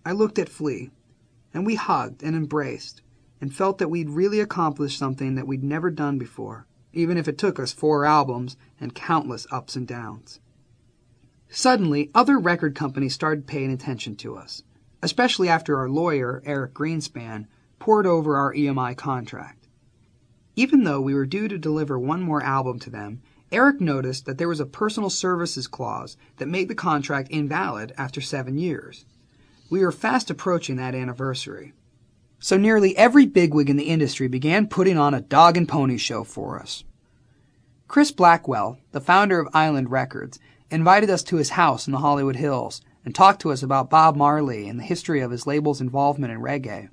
I looked at Flea, and we hugged and embraced, and felt that we'd really accomplished something that we'd never done before, even if it took us 4 albums and countless ups and downs. Suddenly, other record companies started paying attention to us, especially after our lawyer, Eric Greenspan, pored over our EMI contract. Even though we were due to deliver 1 more album to them, Eric noticed that there was a personal services clause that made the contract invalid after 7 years. We were fast approaching that anniversary. So nearly every bigwig in the industry began putting on a dog and pony show for us. Chris Blackwell, the founder of Island Records, invited us to his house in the Hollywood Hills and talked to us about Bob Marley and the history of his label's involvement in reggae.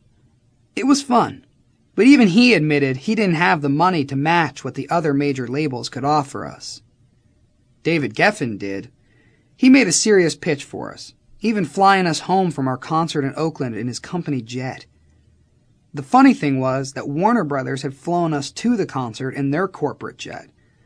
It was fun, but even he admitted he didn't have the money to match what the other major labels could offer us. David Geffen did. He made a serious pitch for us, even flying us home from our concert in Oakland in his company jet. The funny thing was that Warner Brothers had flown us to the concert in their corporate jet.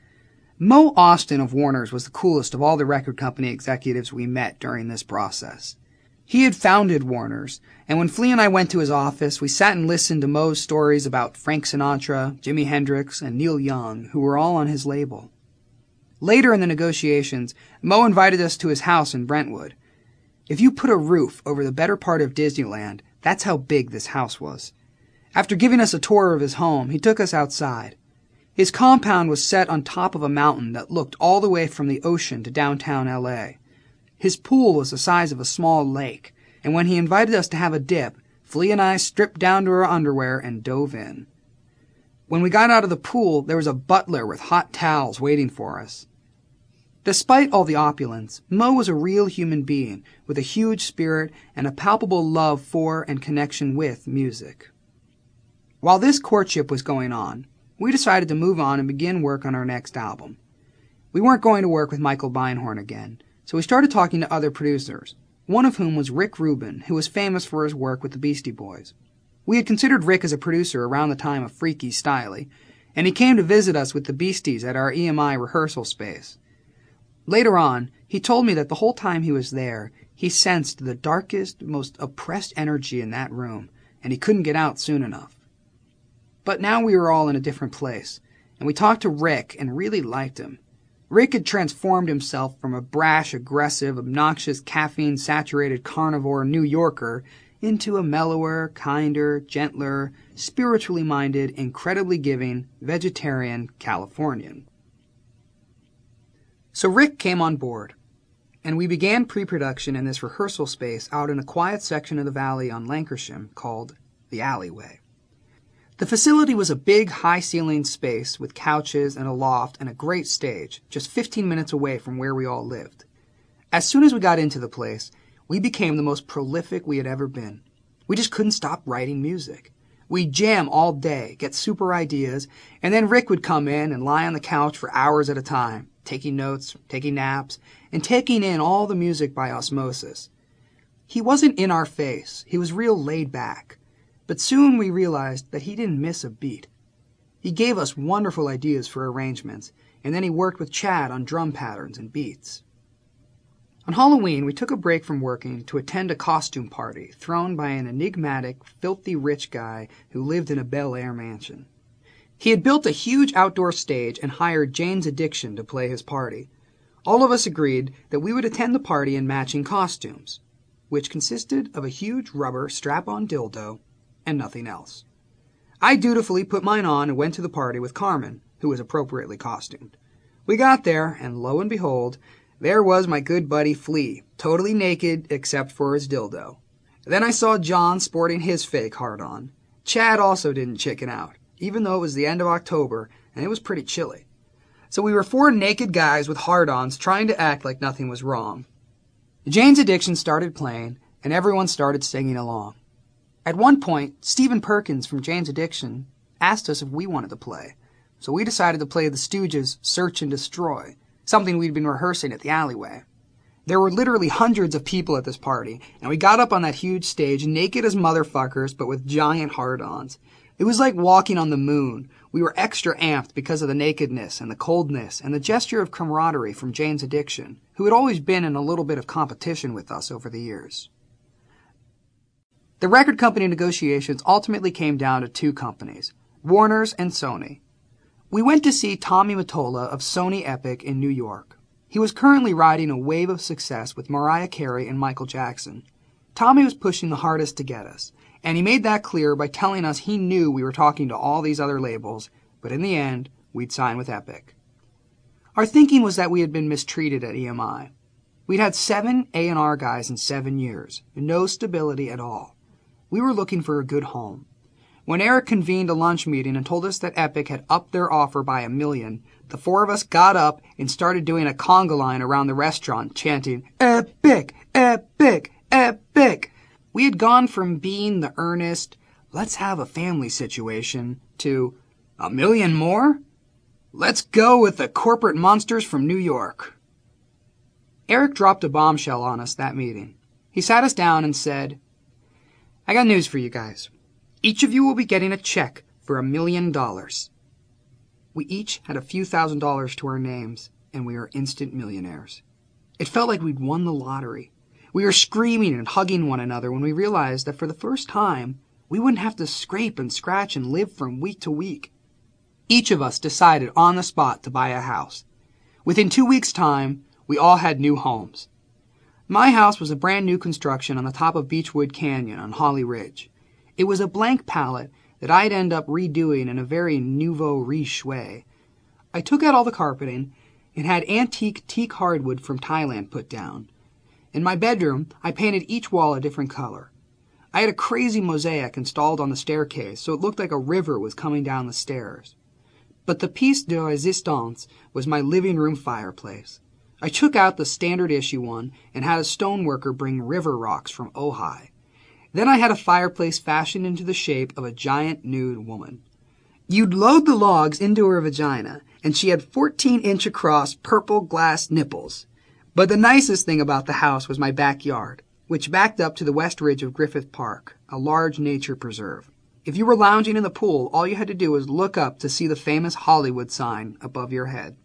Mo Austin of Warner's was the coolest of all the record company executives we met during this process. He had founded Warner's, and when Flea and I went to his office, we sat and listened to Mo's stories about Frank Sinatra, Jimi Hendrix, and Neil Young, who were all on his label. Later in the negotiations, Mo invited us to his house in Brentwood. If you put a roof over the better part of Disneyland, that's how big this house was. After giving us a tour of his home, he took us outside. His compound was set on top of a mountain that looked all the way from the ocean to downtown L.A. His pool was the size of a small lake, and when he invited us to have a dip, Flea and I stripped down to our underwear and dove in. When we got out of the pool, there was a butler with hot towels waiting for us. Despite all the opulence, Mo was a real human being with a huge spirit and a palpable love for and connection with music. While this courtship was going on, we decided to move on and begin work on our next album. We weren't going to work with Michael Beinhorn again, so we started talking to other producers, one of whom was Rick Rubin, who was famous for his work with the Beastie Boys. We had considered Rick as a producer around the time of Freaky Styley, and he came to visit us with the Beasties at our EMI rehearsal space. Later on, he told me that the whole time he was there, he sensed the darkest, most oppressed energy in that room, and he couldn't get out soon enough. But now we were all in a different place, and we talked to Rick and really liked him. Rick had transformed himself from a brash, aggressive, obnoxious, caffeine-saturated carnivore New Yorker into a mellower, kinder, gentler, spiritually minded, incredibly giving, vegetarian Californian. So Rick came on board, and we began pre-production in this rehearsal space out in a quiet section of the valley on Lancashire called the Alleyway. The facility was a big, high-ceilinged space with couches and a loft and a great stage, just 15 minutes away from where we all lived. As soon as we got into the place, we became the most prolific we had ever been. We just couldn't stop writing music. We'd jam all day, get super ideas, and then Rick would come in and lie on the couch for hours at a time, taking notes, taking naps, and taking in all the music by osmosis. He wasn't in our face. He was real laid back. But soon we realized that he didn't miss a beat. He gave us wonderful ideas for arrangements, and then he worked with Chad on drum patterns and beats. On Halloween, we took a break from working to attend a costume party thrown by an enigmatic, filthy rich guy who lived in a Bel Air mansion. He had built a huge outdoor stage and hired Jane's Addiction to play his party. All of us agreed that we would attend the party in matching costumes, which consisted of a huge rubber strap-on dildo and nothing else. I dutifully put mine on and went to the party with Carmen, who was appropriately costumed. We got there, and lo and behold, there was my good buddy Flea, totally naked except for his dildo. Then I saw John sporting his fake hard-on. Chad also didn't chicken out, even though it was the end of October and it was pretty chilly. So we were 4 naked guys with hard-ons trying to act like nothing was wrong. Jane's Addiction started playing, and everyone started singing along. At one point, Stephen Perkins from Jane's Addiction asked us if we wanted to play, so we decided to play the Stooges' Search and Destroy, something we'd been rehearsing at the Alleyway. There were literally hundreds of people at this party, and we got up on that huge stage naked as motherfuckers but with giant hard-ons. It was like walking on the moon. We were extra amped because of the nakedness and the coldness and the gesture of camaraderie from Jane's Addiction, who had always been in a little bit of competition with us over the years. The record company negotiations ultimately came down to two companies, Warner's and Sony. We went to see Tommy Mottola of Sony Epic in New York. He was currently riding a wave of success with Mariah Carey and Michael Jackson. Tommy was pushing the hardest to get us, and he made that clear by telling us he knew we were talking to all these other labels, but in the end, we'd sign with Epic. Our thinking was that we had been mistreated at EMI. We'd had 7 A&R guys in 7 years, no stability at all. We were looking for a good home. When Eric convened a lunch meeting and told us that Epic had upped their offer by $1 million, the 4 of us got up and started doing a conga line around the restaurant, chanting, "Epic! Epic! Epic!" We had gone from being the earnest, let's have a family situation, to $1 million more? Let's go with the corporate monsters from New York. Eric dropped a bombshell on us that meeting. He sat us down and said, "I got news for you guys. Each of you will be getting a check for $1 million. We each had a few $1,000s to our names, and we were instant millionaires. It felt like we'd won the lottery. We were screaming and hugging one another when we realized that for the first time, we wouldn't have to scrape and scratch and live from week to week. Each of us decided on the spot to buy a house. Within 2 weeks' time, we all had new homes. My house was a brand new construction on the top of Beechwood Canyon on Holly Ridge. It was a blank palette that I'd end up redoing in a very nouveau riche way. I took out all the carpeting and had antique teak hardwood from Thailand put down. In my bedroom, I painted each wall a different color. I had a crazy mosaic installed on the staircase so it looked like a river was coming down the stairs. But the piece de resistance was my living room fireplace. I took out the standard issue one and had a stoneworker bring river rocks from Ojai. Then I had a fireplace fashioned into the shape of a giant nude woman. You'd load the logs into her vagina, and she had 14-inch across purple glass nipples. But the nicest thing about the house was my backyard, which backed up to the west ridge of Griffith Park, a large nature preserve. If you were lounging in the pool, all you had to do was look up to see the famous Hollywood sign above your head.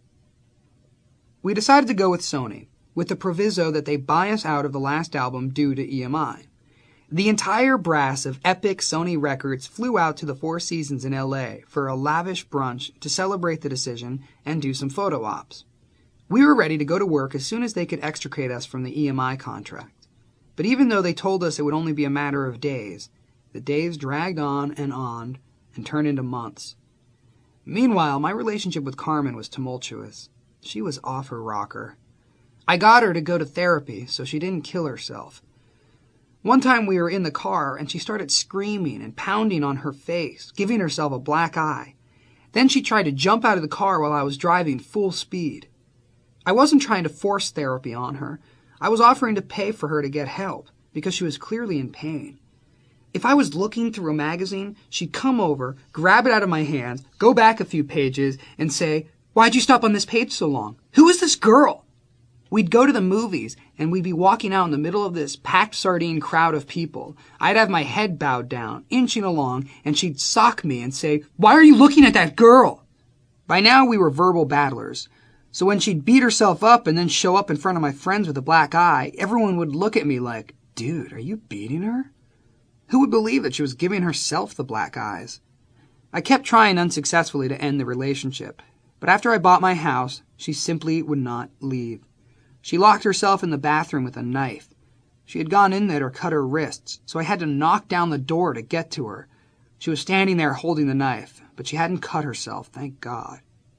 We decided to go with Sony, with the proviso that they buy us out of the last album due to EMI. The entire brass of Epic Sony Records flew out to the Four Seasons in L.A. for a lavish brunch to celebrate the decision and do some photo ops. We were ready to go to work as soon as they could extricate us from the EMI contract. But even though they told us it would only be a matter of days, the days dragged on and turned into months. Meanwhile, my relationship with Carmen was tumultuous. She was off her rocker. I got her to go to therapy so she didn't kill herself. One time we were in the car and she started screaming and pounding on her face, giving herself a black eye. Then she tried to jump out of the car while I was driving full speed. I wasn't trying to force therapy on her. I was offering to pay for her to get help because she was clearly in pain. If I was looking through a magazine, she'd come over, grab it out of my hands, go back a few pages, and say, "Why'd you stop on this page so long? Who is this girl?" We'd go to the movies, and we'd be walking out in the middle of this packed sardine crowd of people. I'd have my head bowed down, inching along, and she'd sock me and say, "Why are you looking at that girl?" By now we were verbal battlers, so when she'd beat herself up and then show up in front of my friends with a black eye, everyone would look at me like, "Dude, are you beating her?" Who would believe that she was giving herself the black eyes? I kept trying unsuccessfully to end the relationship, but after I bought my house, she simply would not leave. She locked herself in the bathroom with a knife. She had gone in there to cut her wrists, so I had to knock down the door to get to her. She was standing there holding the knife, but she hadn't cut herself, thank God.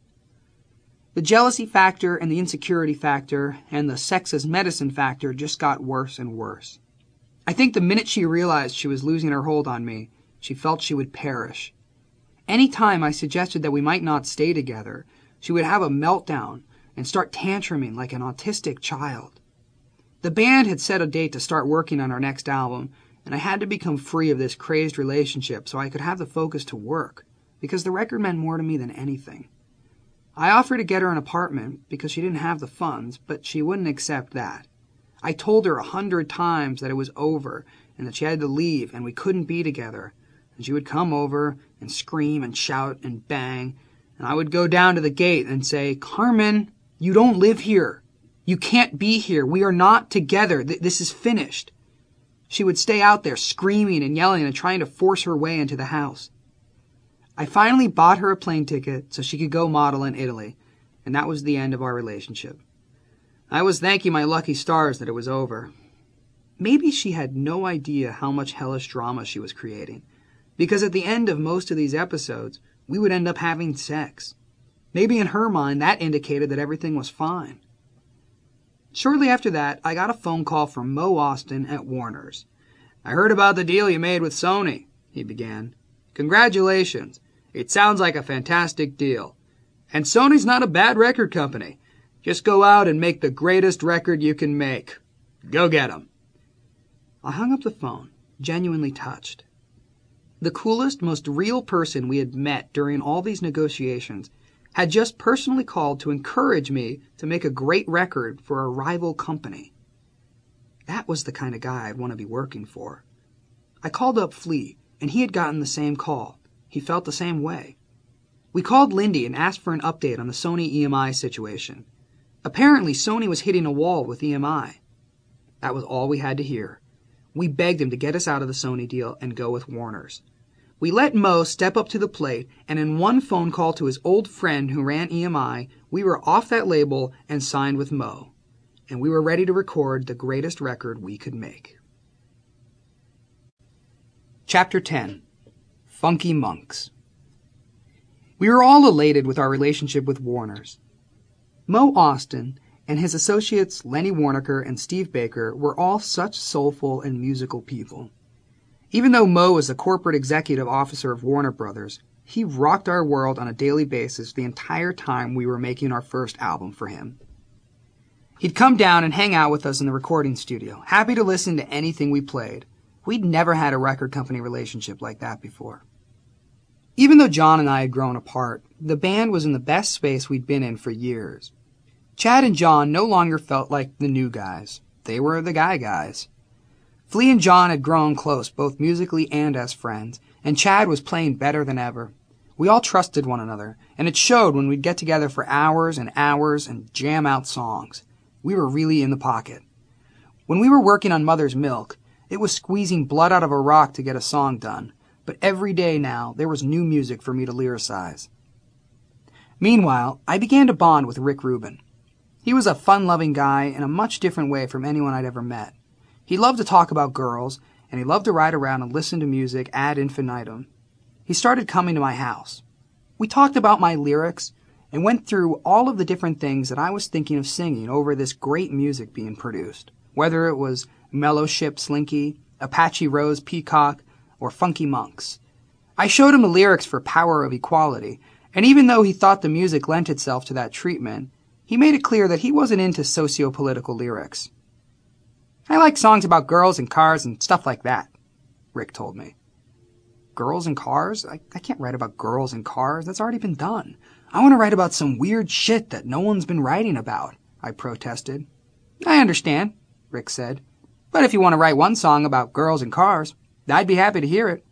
The jealousy factor and the insecurity factor and the sex as medicine factor just got worse and worse. I think the minute she realized she was losing her hold on me, she felt she would perish. Any time I suggested that we might not stay together, she would have a meltdown and start tantruming like an autistic child. The band had set a date to start working on our next album, and I had to become free of this crazed relationship so I could have the focus to work, because the record meant more to me than anything. I offered to get her an apartment because she didn't have the funds, but she wouldn't accept that. I told her 100 times that it was over and that she had to leave and we couldn't be together. And she would come over and scream and shout and bang, and I would go down to the gate and say, "Carmen, you don't live here. You can't be here. We are not together. This is finished." She would stay out there screaming and yelling and trying to force her way into the house. I finally bought her a plane ticket so she could go model in Italy, and that was the end of our relationship. I was thanking my lucky stars that it was over. Maybe she had no idea how much hellish drama she was creating, because at the end of most of these episodes, we would end up having sex. Maybe in her mind, that indicated that everything was fine. Shortly after that, I got a phone call from Mo Ostin at Warner's. "I heard about the deal you made with Sony," he began. "Congratulations. It sounds like a fantastic deal. And Sony's not a bad record company. Just go out and make the greatest record you can make. Go get 'em." I hung up the phone, genuinely touched. The coolest, most real person we had met during all these negotiations had just personally called to encourage me to make a great record for a rival company. That was the kind of guy I'd want to be working for. I called up Flea, and he had gotten the same call. He felt the same way. We called Lindy and asked for an update on the Sony EMI situation. Apparently, Sony was hitting a wall with EMI. That was all we had to hear. We begged him to get us out of the Sony deal and go with Warner's. We let Mo step up to the plate, and in one phone call to his old friend who ran EMI, we were off that label and signed with Mo. And we were ready to record the greatest record we could make. Chapter 10. Funky Monks. We were all elated with our relationship with Warner's. Mo Ostin and his associates Lenny Waronker and Steve Baker were all such soulful and musical people. Even though Mo was the corporate executive officer of Warner Brothers, he rocked our world on a daily basis the entire time we were making our first album for him. He'd come down and hang out with us in the recording studio, happy to listen to anything we played. We'd never had a record company relationship like that before. Even though John and I had grown apart, the band was in the best space we'd been in for years. Chad and John no longer felt like the new guys. They were the guys. Flea and John had grown close, both musically and as friends, and Chad was playing better than ever. We all trusted one another, and it showed when we'd get together for hours and hours and jam out songs. We were really in the pocket. When we were working on Mother's Milk, it was squeezing blood out of a rock to get a song done, but every day now there was new music for me to lyricize. Meanwhile, I began to bond with Rick Rubin. He was a fun-loving guy in a much different way from anyone I'd ever met. He loved to talk about girls, and he loved to ride around and listen to music ad infinitum. He started coming to my house. We talked about my lyrics and went through all of the different things that I was thinking of singing over this great music being produced, whether it was Mellow Ship Slinky, Apache Rose Peacock, or Funky Monks. I showed him the lyrics for Power of Equality, and even though he thought the music lent itself to that treatment, he made it clear that he wasn't into socio-political lyrics. "I like songs about girls and cars and stuff like that," Rick told me. "Girls and cars? I can't write about girls and cars. That's already been done. I want to write about some weird shit that no one's been writing about," I protested. "I understand," Rick said. "But if you want to write one song about girls and cars, I'd be happy to hear it."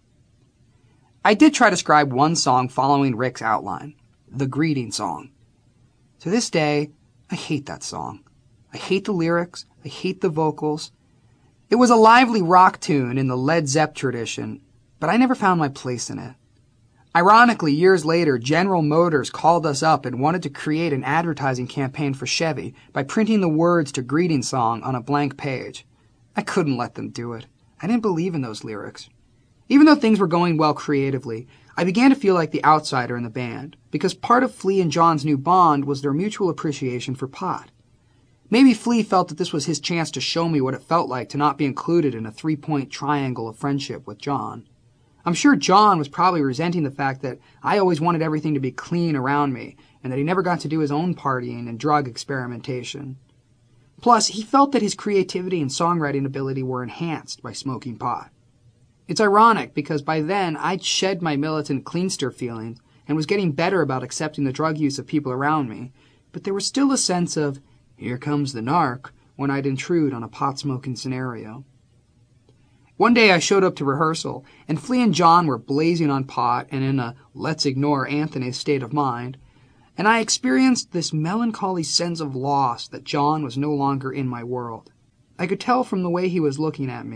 I did try to scribe one song following Rick's outline, the greeting song. To this day, I hate that song. I hate the lyrics. I hate the vocals. It was a lively rock tune in the Led Zepp tradition, but I never found my place in it. Ironically, years later, General Motors called us up and wanted to create an advertising campaign for Chevy by printing the words to Greeting Song on a blank page. I couldn't let them do it. I didn't believe in those lyrics. Even though things were going well creatively, I began to feel like the outsider in the band, because part of Flea and John's new bond was their mutual appreciation for pot. Maybe Flea felt that this was his chance to show me what it felt like to not be included in a three-point triangle of friendship with John. I'm sure John was probably resenting the fact that I always wanted everything to be clean around me, and that he never got to do his own partying and drug experimentation. Plus, he felt that his creativity and songwriting ability were enhanced by smoking pot. It's ironic because by then I'd shed my militant cleanster feelings and was getting better about accepting the drug use of people around me, but there was still a sense of, here comes the narc, when I'd intrude on a pot-smoking scenario. One day I showed up to rehearsal, and Flea and John were blazing on pot and in a let's ignore Anthony state of mind, and I experienced this melancholy sense of loss that John was no longer in my world. I could tell from the way he was looking at me.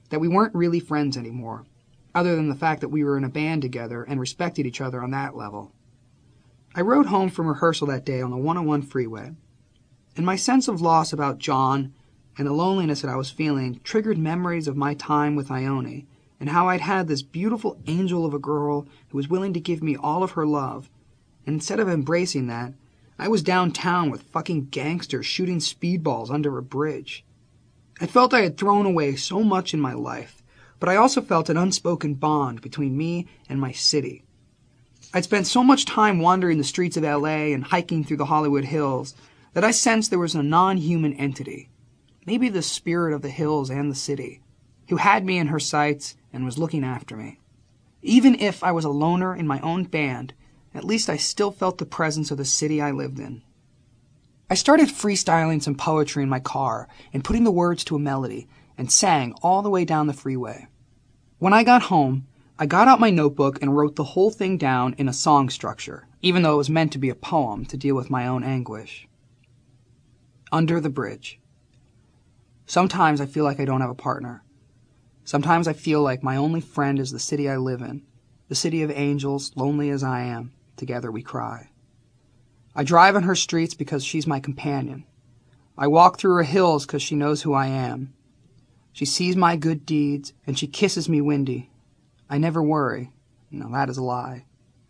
that we weren't really friends anymore, other than the fact that we were in a band together and respected each other on that level. I rode home from rehearsal that day on the 101 freeway, and my sense of loss about John and the loneliness that I was feeling triggered memories of my time with Ione and how I'd had this beautiful angel of a girl who was willing to give me all of her love, and instead of embracing that, I was downtown with fucking gangsters shooting speedballs under a bridge. I felt I had thrown away so much in my life, but I also felt an unspoken bond between me and my city. I'd spent so much time wandering the streets of LA and hiking through the Hollywood Hills that I sensed there was a non-human entity, maybe the spirit of the hills and the city, who had me in her sights and was looking after me. Even if I was a loner in my own band, at least I still felt the presence of the city I lived in. I started freestyling some poetry in my car and putting the words to a melody and sang all the way down the freeway. When I got home, I got out my notebook and wrote the whole thing down in a song structure, even though it was meant to be a poem to deal with my own anguish. Under the bridge. Sometimes I feel like I don't have a partner. Sometimes I feel like my only friend is the city I live in, the city of angels, lonely as I am. Together we cry. I drive on her streets because she's my companion. I walk through her hills because she knows who I am. She sees my good deeds, and she kisses me windy. I never worry. No, that is a lie.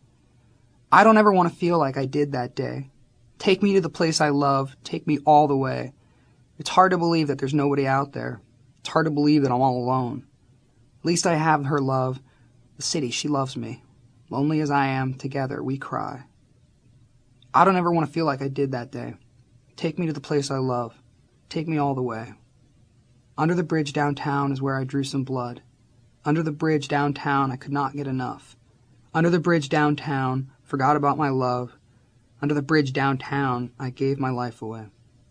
I don't ever want to feel like I did that day. Take me to the place I love. Take me all the way. It's hard to believe that there's nobody out there. It's hard to believe that I'm all alone. At least I have her love. The city, she loves me. Lonely as I am, together we cry. I don't ever want to feel like I did that day. Take me to the place I love. Take me all the way. Under the bridge downtown is where I drew some blood. Under the bridge downtown I could not get enough. Under the bridge downtown, forgot about my love. Under the bridge downtown, I gave my life away.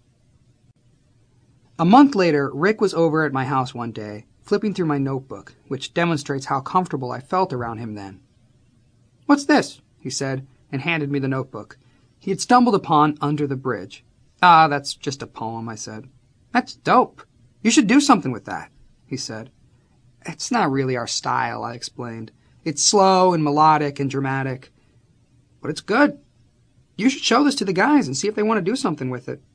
A month later, Rick was over at my house one day, flipping through my notebook, which demonstrates how comfortable I felt around him then. "What's this?" he said, and handed me the notebook. He had stumbled upon Under the Bridge. "Ah, that's just a poem," I said. "That's dope. You should do something with that," he said. "It's not really our style," I explained. "It's slow and melodic and dramatic. But it's good. You should show this to the guys and see if they want to do something with it."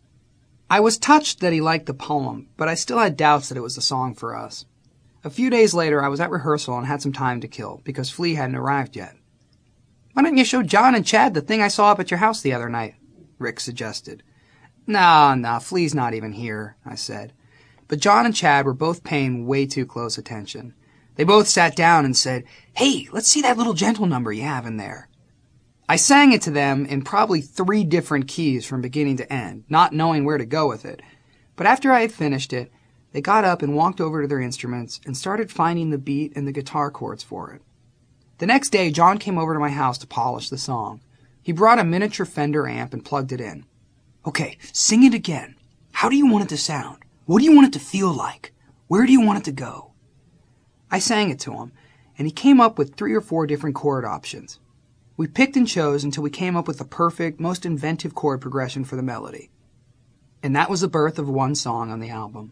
I was touched that he liked the poem, but I still had doubts that it was the song for us. A few days later, I was at rehearsal and had some time to kill, because Flea hadn't arrived yet. "Why don't you show John and Chad the thing I saw up at your house the other night?" Rick suggested. No, Flea's not even here," I said. But John and Chad were both paying way too close attention. They both sat down and said, "Hey, let's see that little gentle number you have in there." I sang it to them in probably 3 different keys from beginning to end, not knowing where to go with it. But after I had finished it, they got up and walked over to their instruments and started finding the beat and the guitar chords for it. The next day, John came over to my house to polish the song. He brought a miniature Fender amp and plugged it in. "Okay, sing it again. How do you want it to sound? What do you want it to feel like? Where do you want it to go?" I sang it to him, and he came up with 3 or 4 different chord options. We picked and chose until we came up with the perfect, most inventive chord progression for the melody. And that was the birth of one song on the album.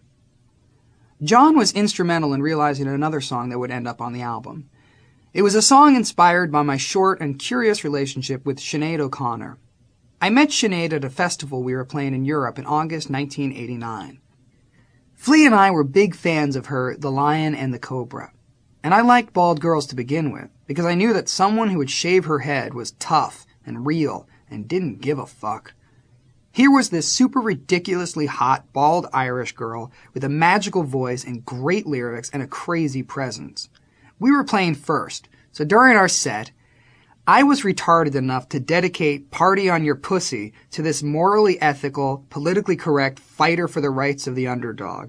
John was instrumental in realizing another song that would end up on the album. It was a song inspired by my short and curious relationship with Sinead O'Connor. I met Sinead at a festival we were playing in Europe in August 1989. Flea and I were big fans of her The Lion and the Cobra. And I liked bald girls to begin with, because I knew that someone who would shave her head was tough and real and didn't give a fuck. Here was this super ridiculously hot, bald Irish girl with a magical voice and great lyrics and a crazy presence. We were playing first, so during our set, I was retarded enough to dedicate Party on Your Pussy to this morally ethical, politically correct fighter for the rights of the underdog.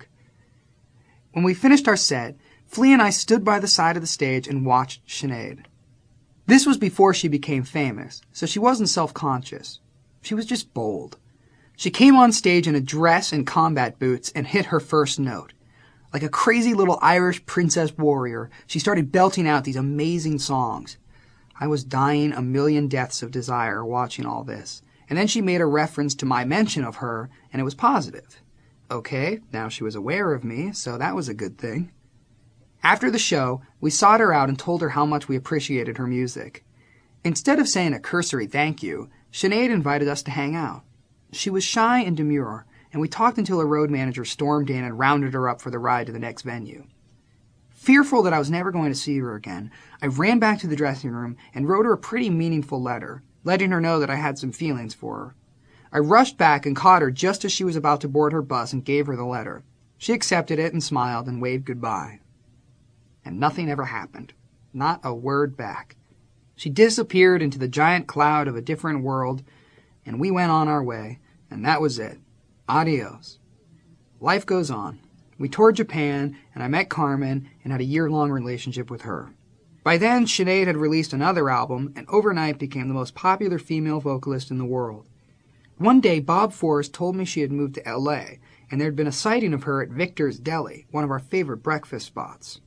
When we finished our set, Flea and I stood by the side of the stage and watched Sinead. This was before she became famous, so she wasn't self-conscious. She was just bold. She came on stage in a dress and combat boots and hit her first note. Like a crazy little Irish princess warrior, she started belting out these amazing songs. I was dying a million deaths of desire watching all this. And then she made a reference to my mention of her, and it was positive. Okay, now she was aware of me, so that was a good thing. After the show, we sought her out and told her how much we appreciated her music. Instead of saying a cursory thank you, Sinead invited us to hang out. She was shy and demure, and we talked until her road manager stormed in and rounded her up for the ride to the next venue. Fearful that I was never going to see her again, I ran back to the dressing room and wrote her a pretty meaningful letter, letting her know that I had some feelings for her. I rushed back and caught her just as she was about to board her bus and gave her the letter. She accepted it and smiled and waved goodbye. And nothing ever happened. Not a word back. She disappeared into the giant cloud of a different world, and we went on our way, and that was it. Adios. Life goes on. We toured Japan, and I met Carmen and had a year-long relationship with her. By then, Sinead had released another album, and overnight became the most popular female vocalist in the world. One day, Bob Forrest told me she had moved to L.A., and there had been a sighting of her at Victor's Deli, one of our favorite breakfast spots.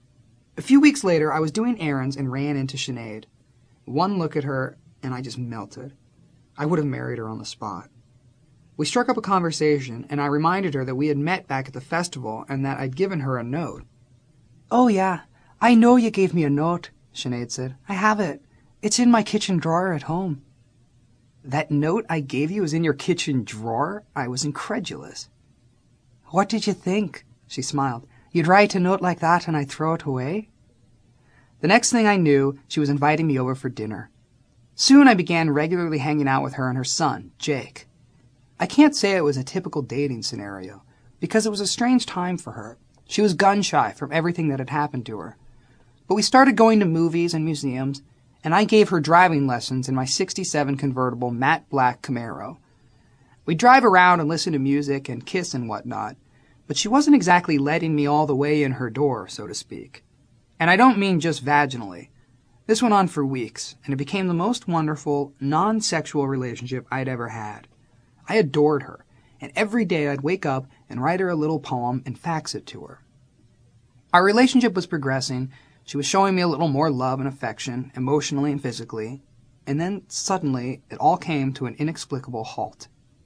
A few weeks later, I was doing errands and ran into Sinead. One look at her, and I just melted. I would have married her on the spot. We struck up a conversation, and I reminded her that we had met back at the festival and that I'd given her a note. "Oh, yeah, I know you gave me a note," Sinead said. "I have it. It's in my kitchen drawer at home." "That note I gave you is in your kitchen drawer?" I was incredulous. "What did you think?" She smiled. "You'd write a note like that and I'd throw it away?" The next thing I knew, she was inviting me over for dinner. Soon I began regularly hanging out with her and her son, Jake. I can't say it was a typical dating scenario, because it was a strange time for her. She was gun-shy from everything that had happened to her. But we started going to movies and museums, and I gave her driving lessons in my '67 convertible matte black Camaro. We'd drive around and listen to music and kiss and whatnot, but she wasn't exactly letting me all the way in her door, so to speak. And I don't mean just vaginally. This went on for weeks, and it became the most wonderful, non-sexual relationship I'd ever had. I adored her, and every day I'd wake up and write her a little poem and fax it to her. Our relationship was progressing. She was showing me a little more love and affection, emotionally and physically, and then suddenly it all came to an inexplicable halt.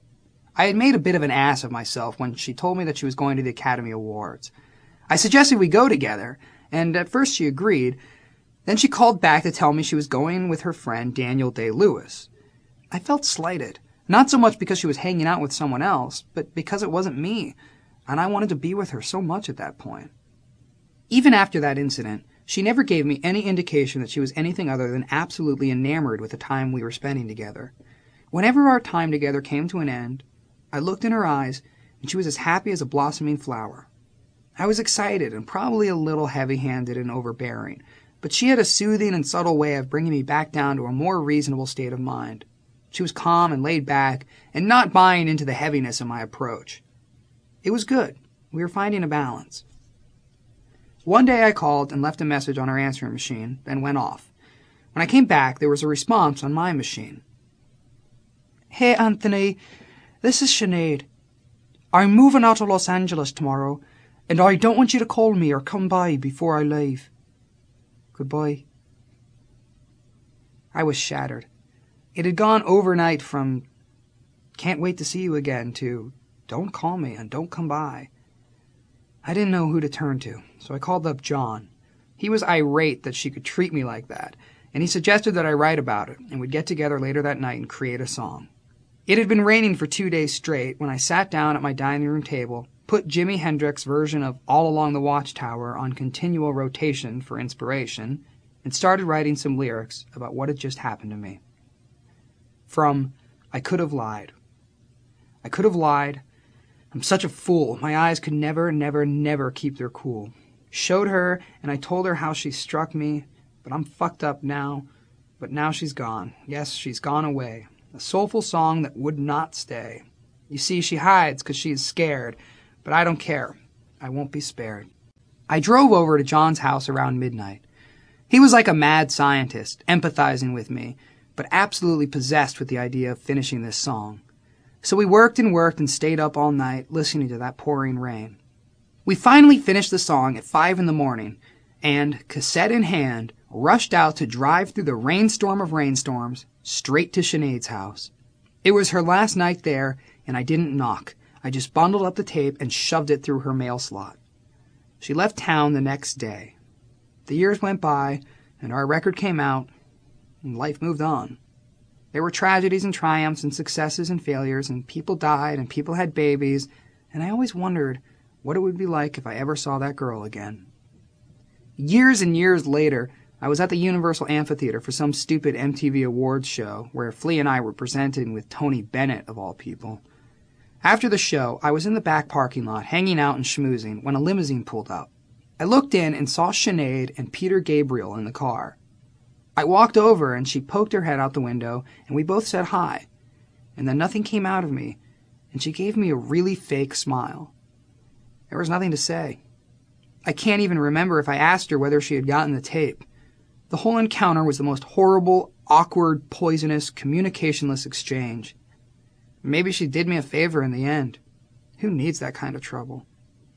I had made a bit of an ass of myself when she told me that she was going to the Academy Awards. I suggested we go together, and at first she agreed. Then she called back to tell me she was going with her friend Daniel Day-Lewis. I felt slighted, not so much because she was hanging out with someone else, but because it wasn't me, and I wanted to be with her so much at that point. Even after that incident, she never gave me any indication that she was anything other than absolutely enamored with the time we were spending together. Whenever our time together came to an end, I looked in her eyes, and she was as happy as a blossoming flower. I was excited and probably a little heavy-handed and overbearing, but she had a soothing and subtle way of bringing me back down to a more reasonable state of mind. She was calm and laid back, and not buying into the heaviness of my approach. It was good. We were finding a balance. One day I called and left a message on her answering machine, then went off. When I came back, there was a response on my machine. "Hey, Anthony, this is Sinead. I'm moving out of Los Angeles tomorrow, and I don't want you to call me or come by before I leave. Goodbye." I was shattered. It had gone overnight from "can't wait to see you again" to "don't call me and don't come by." I didn't know who to turn to, so I called up John. He was irate that she could treat me like that, and he suggested that I write about it, and we'd get together later that night and create a song. It had been raining for 2 days straight when I sat down at my dining room table, put Jimi Hendrix's version of All Along the Watchtower on continual rotation for inspiration, and started writing some lyrics about what had just happened to me. From I Could Have Lied. I could have lied. I'm such a fool. My eyes could never, never, never keep their cool. Showed her, and I told her how she struck me, but I'm fucked up now. But now she's gone. Yes, she's gone away. A soulful song that would not stay. You see, she hides 'cause she is scared, but I don't care. I won't be spared. I drove over to John's house around midnight. He was like a mad scientist, empathizing with me, but absolutely possessed with the idea of finishing this song. So we worked and stayed up all night, listening to that pouring rain. We finally finished the song at 5 a.m, and, cassette in hand, rushed out to drive through the rainstorm of rainstorms, straight to Sinead's house. It was her last night there, and I didn't knock. I just bundled up the tape and shoved it through her mail slot. She left town the next day. The years went by, and our record came out, and life moved on. There were tragedies and triumphs and successes and failures, and people died and people had babies, and I always wondered what it would be like if I ever saw that girl again. Years and years later, I was at the Universal Amphitheater for some stupid MTV Awards show where Flea and I were presented with Tony Bennett, of all people. After the show, I was in the back parking lot hanging out and schmoozing when a limousine pulled up. I looked in and saw Sinead and Peter Gabriel in the car. I walked over and she poked her head out the window and we both said hi. And then nothing came out of me and she gave me a really fake smile. There was nothing to say. I can't even remember if I asked her whether she had gotten the tape. The whole encounter was the most horrible, awkward, poisonous, communicationless exchange. Maybe she did me a favor in the end. Who needs that kind of trouble?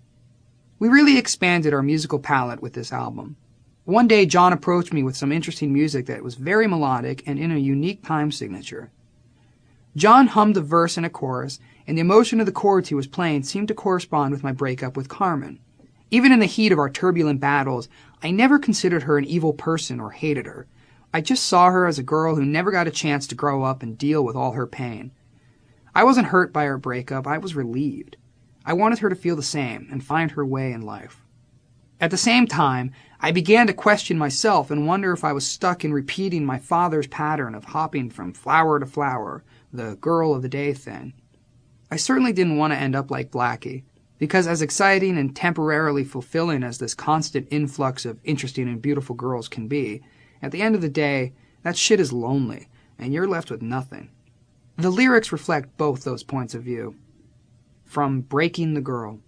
We really expanded our musical palette with this album. One day, John approached me with some interesting music that was very melodic and in a unique time signature. John hummed a verse and a chorus, and the emotion of the chords he was playing seemed to correspond with my breakup with Carmen. Even in the heat of our turbulent battles, I never considered her an evil person or hated her. I just saw her as a girl who never got a chance to grow up and deal with all her pain. I wasn't hurt by her breakup, I was relieved. I wanted her to feel the same and find her way in life. At the same time, I began to question myself and wonder if I was stuck in repeating my father's pattern of hopping from flower to flower, the girl of the day thing. I certainly didn't want to end up like Blackie, because as exciting and temporarily fulfilling as this constant influx of interesting and beautiful girls can be, at the end of the day, that shit is lonely, and you're left with nothing. The lyrics reflect both those points of view. From Breaking the Girl.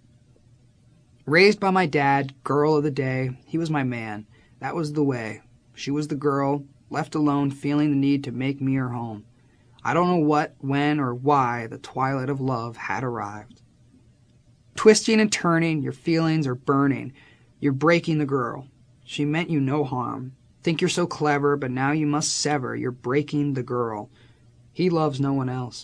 Raised by my dad, girl of the day, he was my man. That was the way. She was the girl, left alone, feeling the need to make me her home. I don't know what, when, or why the twilight of love had arrived. Twisting and turning, your feelings are burning. You're breaking the girl. She meant you no harm. Think you're so clever, but now you must sever. You're breaking the girl. He loves no one else.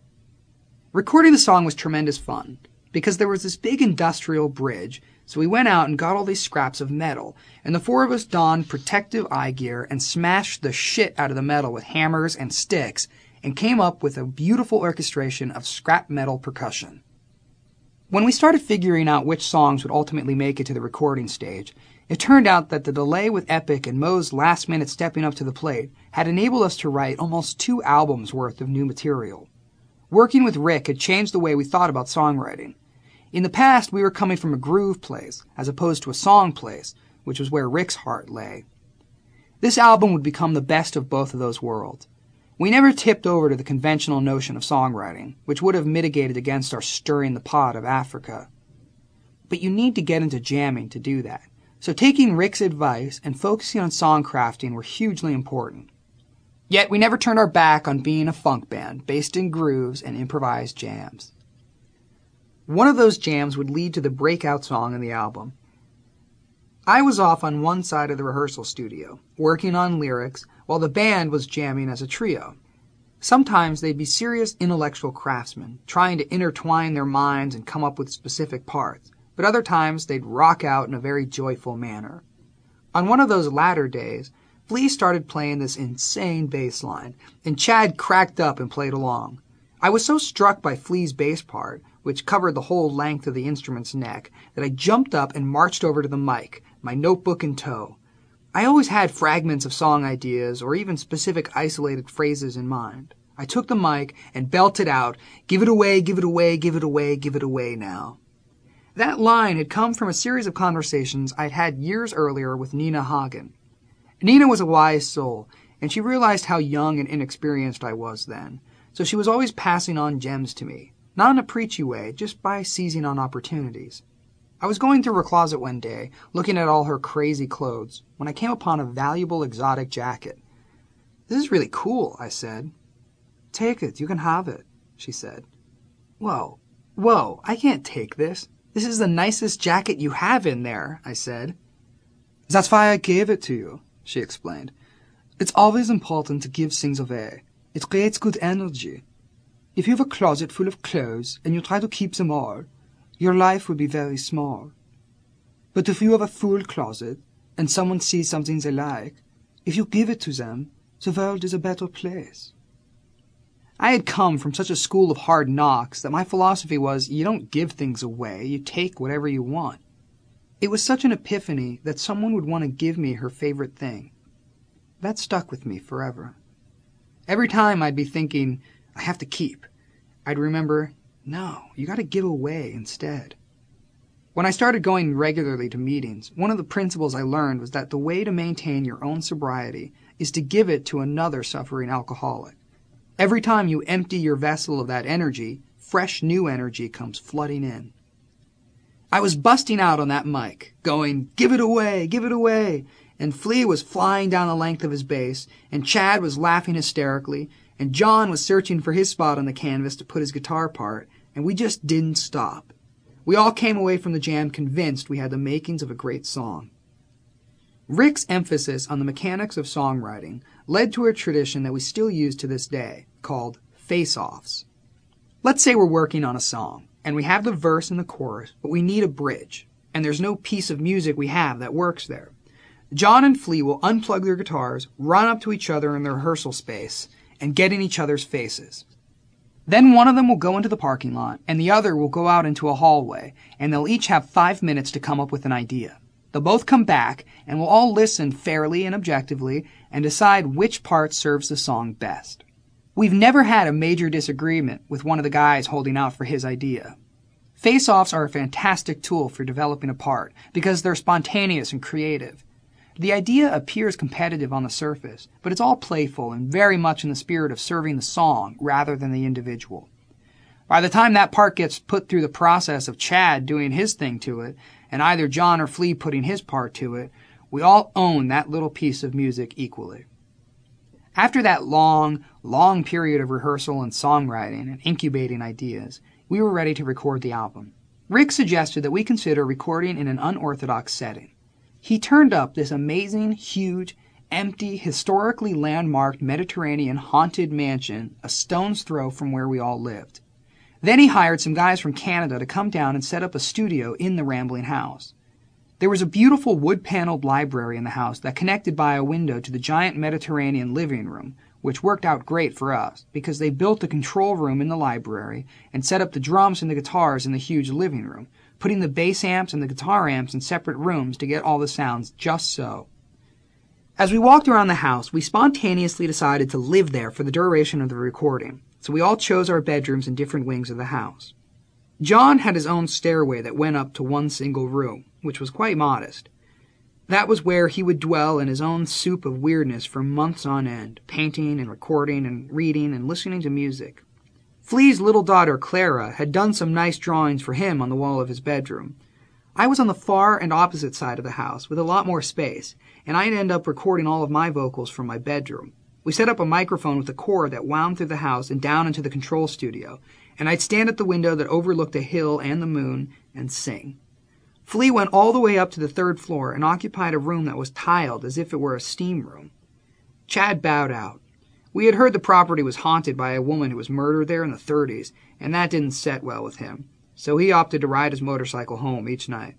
Recording the song was tremendous fun, because there was this big industrial bridge, so we went out and got all these scraps of metal, and the four of us donned protective eye gear and smashed the shit out of the metal with hammers and sticks, and came up with a beautiful orchestration of scrap metal percussion. When we started figuring out which songs would ultimately make it to the recording stage, it turned out that the delay with Epic and Moe's last-minute stepping up to the plate had enabled us to write almost 2 albums worth of new material. Working with Rick had changed the way we thought about songwriting. In the past, we were coming from a groove place, as opposed to a song place, which was where Rick's heart lay. This album would become the best of both of those worlds. We never tipped over to the conventional notion of songwriting, which would have mitigated against our stirring the pot of Africa. But you need to get into jamming to do that. So taking Rick's advice and focusing on songcrafting were hugely important. Yet we never turned our back on being a funk band, based in grooves and improvised jams. One of those jams would lead to the breakout song in the album. I was off on one side of the rehearsal studio, working on lyrics, while the band was jamming as a trio. Sometimes they'd be serious intellectual craftsmen, trying to intertwine their minds and come up with specific parts, but other times they'd rock out in a very joyful manner. On one of those latter days, Flea started playing this insane bass line, and Chad cracked up and played along. I was so struck by Flea's bass part, which covered the whole length of the instrument's neck, that I jumped up and marched over to the mic, my notebook in tow. I always had fragments of song ideas or even specific isolated phrases in mind. I took the mic and belted out, "Give it away, give it away, give it away, give it away now." That line had come from a series of conversations I'd had years earlier with Nina Hagen. Nina was a wise soul, and she realized how young and inexperienced I was then, so she was always passing on gems to me, not in a preachy way, just by seizing on opportunities. I was going through her closet one day, looking at all her crazy clothes, when I came upon a valuable exotic jacket. "This is really cool," I said. "Take it, you can have it," she said. Whoa, I can't take this. "This is the nicest jacket you have in there," I said. "That's why I gave it to you," she explained. "It's always important to give things away. It creates good energy. If you have a closet full of clothes and you try to keep them all, your life will be very small." But if you have a full closet, and someone sees something they like, if you give it to them, the world is a better place. I had come from such a school of hard knocks that my philosophy was, you don't give things away, you take whatever you want. It was such an epiphany that someone would want to give me her favorite thing. That stuck with me forever. Every time I'd be thinking, I have to keep, I'd remember, no, you got to give away instead. When I started going regularly to meetings, one of the principles I learned was that the way to maintain your own sobriety is to give it to another suffering alcoholic. Every time you empty your vessel of that energy, fresh new energy comes flooding in. I was busting out on that mic, going, give it away, and Flea was flying down the length of his bass, and Chad was laughing hysterically, and John was searching for his spot on the canvas to put his guitar part, and we just didn't stop. We all came away from the jam convinced we had the makings of a great song. Rick's emphasis on the mechanics of songwriting led to a tradition that we still use to this day, called face-offs. Let's say we're working on a song, and we have the verse and the chorus, but we need a bridge, and there's no piece of music we have that works there. John and Flea will unplug their guitars, run up to each other in the rehearsal space, and get in each other's faces. Then one of them will go into the parking lot, and the other will go out into a hallway, and they'll each have 5 minutes to come up with an idea. They'll both come back, and we'll all listen fairly and objectively, and decide which part serves the song best. We've never had a major disagreement with one of the guys holding out for his idea. Face-offs are a fantastic tool for developing a part, because they're spontaneous and creative. The idea appears competitive on the surface, but it's all playful and very much in the spirit of serving the song rather than the individual. By the time that part gets put through the process of Chad doing his thing to it, and either John or Flea putting his part to it, we all own that little piece of music equally. After that long period of rehearsal and songwriting and incubating ideas, we were ready to record the album. Rick suggested that we consider recording in an unorthodox setting. He turned up this amazing, huge, empty, historically landmarked Mediterranean haunted mansion a stone's throw from where we all lived. Then he hired some guys from Canada to come down and set up a studio in the rambling house. There was a beautiful wood-paneled library in the house that connected by a window to the giant Mediterranean living room, which worked out great for us because they built a control room in the library and set up the drums and the guitars in the huge living room, putting the bass amps and the guitar amps in separate rooms to get all the sounds just so. As we walked around the house, we spontaneously decided to live there for the duration of the recording, so we all chose our bedrooms in different wings of the house. John had his own stairway that went up to one single room, which was quite modest. That was where he would dwell in his own soup of weirdness for months on end, painting and recording and reading and listening to music. Flea's little daughter, Clara, had done some nice drawings for him on the wall of his bedroom. I was on the far and opposite side of the house with a lot more space, and I'd end up recording all of my vocals from my bedroom. We set up a microphone with a cord that wound through the house and down into the control studio, and I'd stand at the window that overlooked the hill and the moon and sing. Flea went all the way up to the 3rd floor and occupied a room that was tiled as if it were a steam room. Chad bowed out. We had heard the property was haunted by a woman who was murdered there in the 30s, and that didn't set well with him, so he opted to ride his motorcycle home each night.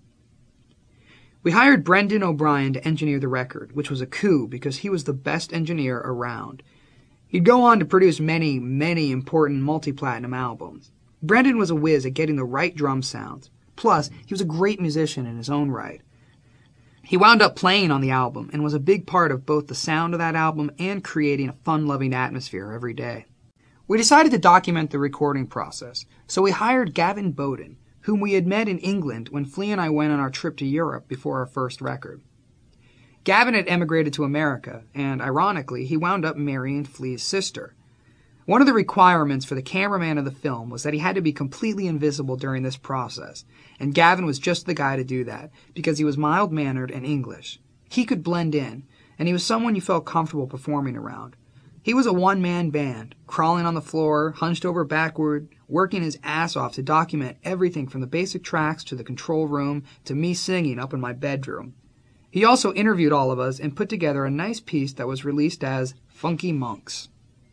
We hired Brendan O'Brien to engineer the record, which was a coup because he was the best engineer around. He'd go on to produce many important multi-platinum albums. Brendan was a whiz at getting the right drum sounds. Plus, he was a great musician in his own right. He wound up playing on the album and was a big part of both the sound of that album and creating a fun-loving atmosphere every day. We decided to document the recording process, so we hired Gavin Bowden, whom we had met in England when Flea and I went on our trip to Europe before our first record. Gavin had emigrated to America, and ironically, he wound up marrying Flea's sister. One of the requirements for the cameraman of the film was that he had to be completely invisible during this process, and Gavin was just the guy to do that, because he was mild-mannered and English. He could blend in, and he was someone you felt comfortable performing around. He was a one-man band, crawling on the floor, hunched over backward, working his ass off to document everything from the basic tracks to the control room to me singing up in my bedroom. He also interviewed all of us and put together a nice piece that was released as Funky Monks.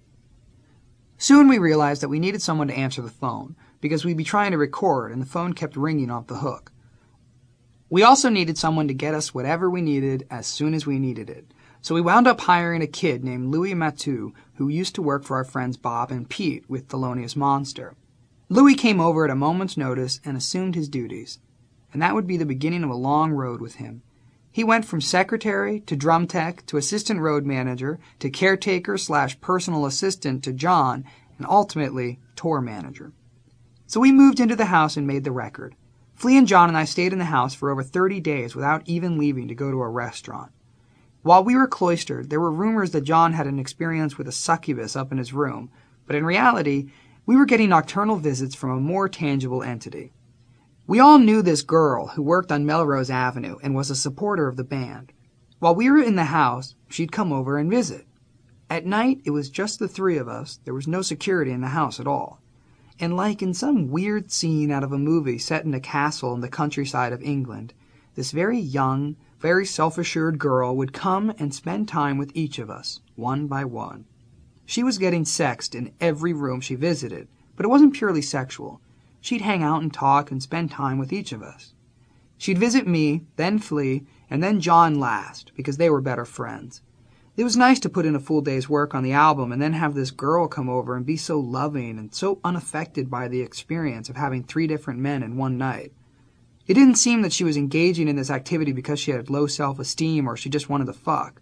Soon we realized that we needed someone to answer the phone, because we'd be trying to record and the phone kept ringing off the hook. We also needed someone to get us whatever we needed as soon as we needed it. So we wound up hiring a kid named Louis Mathieu, who used to work for our friends Bob and Pete with Thelonious Monster. Louis came over at a moment's notice and assumed his duties. And that would be the beginning of a long road with him. He went from secretary to drum tech to assistant road manager to caretaker/personal assistant to John, and ultimately tour manager. So we moved into the house and made the record. Flea and John and I stayed in the house for over 30 days without even leaving to go to a restaurant. While we were cloistered, there were rumors that John had an experience with a succubus up in his room, but in reality, we were getting nocturnal visits from a more tangible entity. We all knew this girl who worked on Melrose Avenue and was a supporter of the band. While we were in the house, she'd come over and visit. At night, it was just the three of us. There was no security in the house at all. And like in some weird scene out of a movie set in a castle in the countryside of England, this very young, very self-assured girl would come and spend time with each of us, one by one. She was getting sexed in every room she visited, but it wasn't purely sexual. She'd hang out and talk and spend time with each of us. She'd visit me, then Flea, and then John last, because they were better friends. It was nice to put in a full day's work on the album and then have this girl come over and be so loving and so unaffected by the experience of having 3 different men in one night. It didn't seem that she was engaging in this activity because she had low self-esteem or she just wanted to fuck.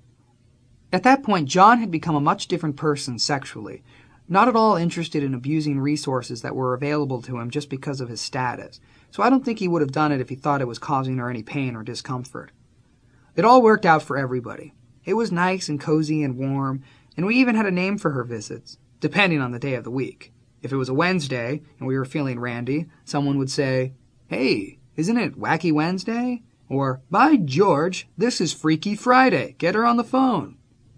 At that point, John had become a much different person sexually, not at all interested in abusing resources that were available to him just because of his status, so I don't think he would have done it if he thought it was causing her any pain or discomfort. It all worked out for everybody. It was nice and cozy and warm, and we even had a name for her visits, depending on the day of the week. If it was a Wednesday and we were feeling randy, someone would say, "Hey, isn't it Wacky Wednesday?" Or, "By George, this is Freaky Friday. Get her on the phone."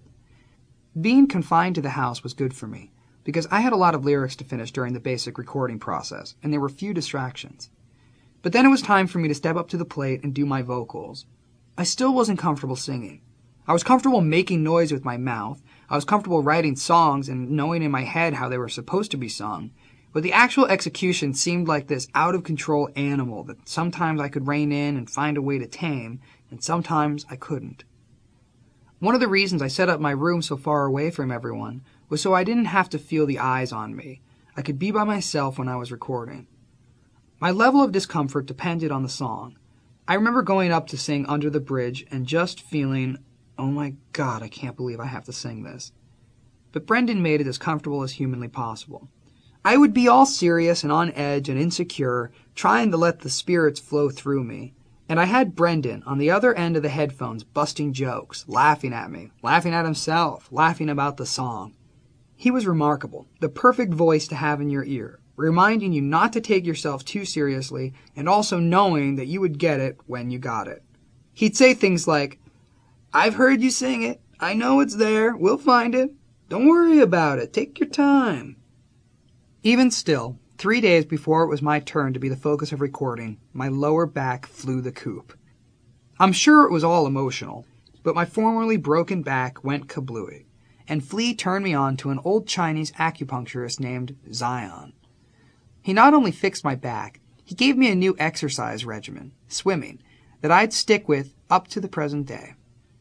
Being confined to the house was good for me, because I had a lot of lyrics to finish during the basic recording process, and there were few distractions. But then it was time for me to step up to the plate and do my vocals. I still wasn't comfortable singing. I was comfortable making noise with my mouth. I was comfortable writing songs and knowing in my head how they were supposed to be sung. But the actual execution seemed like this out-of-control animal that sometimes I could rein in and find a way to tame, and sometimes I couldn't. One of the reasons I set up my room so far away from everyone was so I didn't have to feel the eyes on me. I could be by myself when I was recording. My level of discomfort depended on the song. I remember going up to sing Under the Bridge and just feeling, oh my God, I can't believe I have to sing this. But Brendan made it as comfortable as humanly possible. I would be all serious and on edge and insecure, trying to let the spirits flow through me. And I had Brendan on the other end of the headphones busting jokes, laughing at me, laughing at himself, laughing about the song. He was remarkable, the perfect voice to have in your ear, reminding you not to take yourself too seriously and also knowing that you would get it when you got it. He'd say things like, "I've heard you sing it. I know it's there. We'll find it. Don't worry about it. Take your time." Even still, 3 days before it was my turn to be the focus of recording, my lower back flew the coop. I'm sure it was all emotional, but my formerly broken back went kablooey, and Flea turned me on to an old Chinese acupuncturist named Zion. He not only fixed my back, he gave me a new exercise regimen, swimming, that I'd stick with up to the present day.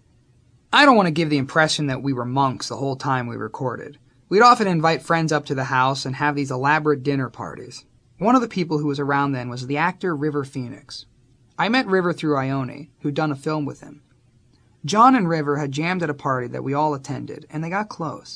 I don't want to give the impression that we were monks the whole time we recorded. We'd often invite friends up to the house and have these elaborate dinner parties. One of the people who was around then was the actor River Phoenix. I met River through Ione, who'd done a film with him. John and River had jammed at a party that we all attended, and they got close.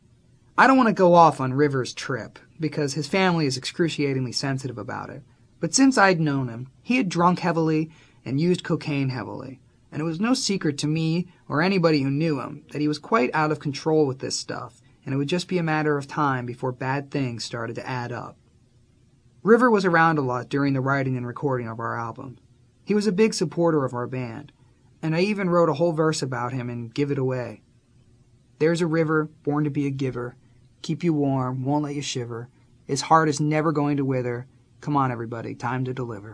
I don't want to go off on River's trip, because his family is excruciatingly sensitive about it. But since I'd known him, he had drunk heavily and used cocaine heavily. And it was no secret to me or anybody who knew him that he was quite out of control with this stuff, and it would just be a matter of time before bad things started to add up. River was around a lot during the writing and recording of our album. He was a big supporter of our band, and I even wrote a whole verse about him in Give It Away. There's a river, born to be a giver, keep you warm, won't let you shiver, his heart is never going to wither, come on everybody, time to deliver.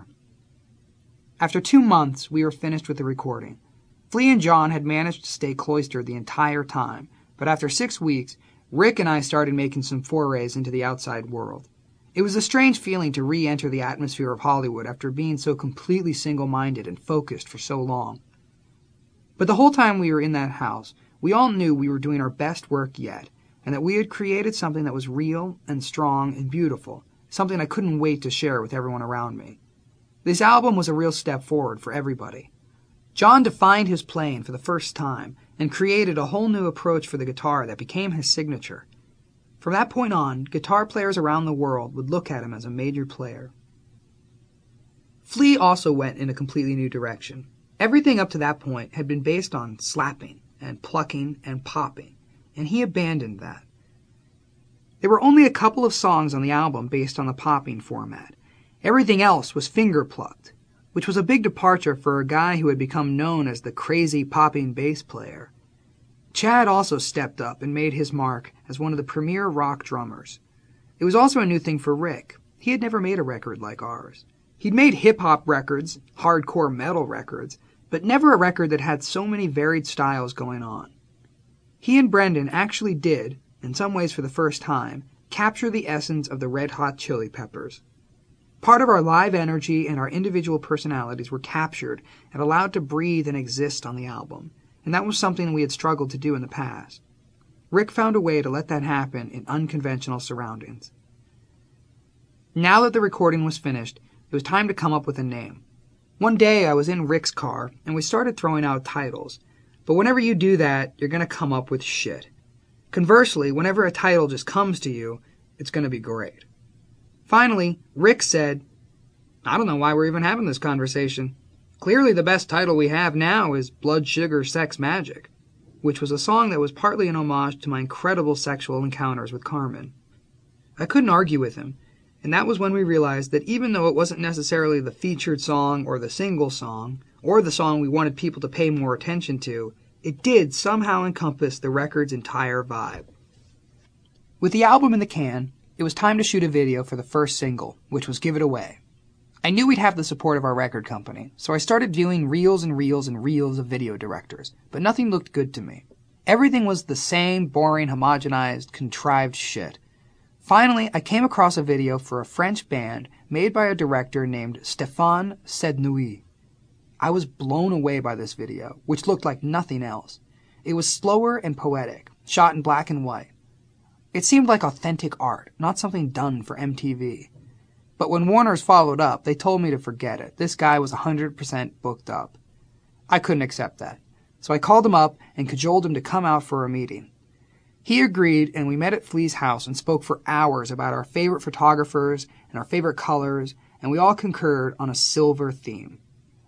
After 2 months, we were finished with the recording. Flea and John had managed to stay cloistered the entire time, but after 6 weeks, Rick and I started making some forays into the outside world. It was a strange feeling to re-enter the atmosphere of Hollywood after being so completely single-minded and focused for so long. But the whole time we were in that house, we all knew we were doing our best work yet, and that we had created something that was real and strong and beautiful, something I couldn't wait to share with everyone around me. This album was a real step forward for everybody. John defined his playing for the first time and created a whole new approach for the guitar that became his signature. From that point on, guitar players around the world would look at him as a major player. Flea also went in a completely new direction. Everything up to that point had been based on slapping and plucking and popping, and he abandoned that. There were only a couple of songs on the album based on the popping format. Everything else was finger-plucked, which was a big departure for a guy who had become known as the crazy popping bass player. Chad also stepped up and made his mark as one of the premier rock drummers. It was also a new thing for Rick. He had never made a record like ours. He'd made hip-hop records, hardcore metal records, but never a record that had so many varied styles going on. He and Brendan actually did, in some ways for the first time, capture the essence of the Red Hot Chili Peppers. Part of our live energy and our individual personalities were captured and allowed to breathe and exist on the album, and that was something we had struggled to do in the past. Rick found a way to let that happen in unconventional surroundings. Now that the recording was finished, it was time to come up with a name. One day I was in Rick's car, and we started throwing out titles. But whenever you do that, you're going to come up with shit. Conversely, whenever a title just comes to you, it's going to be great. Finally, Rick said, "I don't know why we're even having this conversation. Clearly the best title we have now is Blood Sugar Sex Magik," which was a song that was partly an homage to my incredible sexual encounters with Carmen. I couldn't argue with him, and that was when we realized that even though it wasn't necessarily the featured song or the single song, or the song we wanted people to pay more attention to, it did somehow encompass the record's entire vibe. With the album in the can, it was time to shoot a video for the first single, which was Give It Away. I knew we'd have the support of our record company, so I started viewing reels and reels and reels of video directors, but nothing looked good to me. Everything was the same boring, homogenized, contrived shit. Finally, I came across a video for a French band made by a director named Stéphane Sednouille. I was blown away by this video, which looked like nothing else. It was slower and poetic, shot in black and white. It seemed like authentic art, not something done for MTV. But when Warner's followed up, they told me to forget it. This guy was 100% booked up. I couldn't accept that, so I called him up and cajoled him to come out for a meeting. He agreed, and we met at Flea's house and spoke for hours about our favorite photographers and our favorite colors, and we all concurred on a silver theme.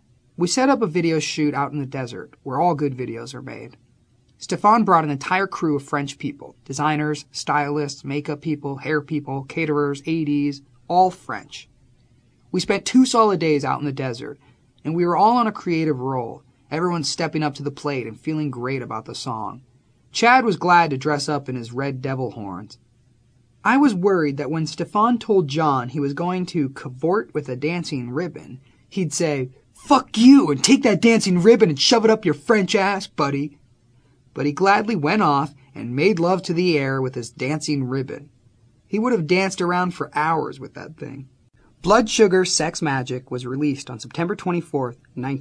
We set up a video shoot out in the desert, where all good videos are made. Stéphane brought an entire crew of French people, designers, stylists, makeup people, hair people, caterers, ADs, all French. We spent 2 solid days out in the desert, and we were all on a creative roll, everyone stepping up to the plate and feeling great about the song. Chad was glad to dress up in his red devil horns. I was worried that when Stéphane told John he was going to cavort with a dancing ribbon, he'd say, "Fuck you, and take that dancing ribbon and shove it up your French ass, buddy." But he gladly went off and made love to the air with his dancing ribbon. He would have danced around for hours with that thing. Blood Sugar Sex Magik was released on September 24th,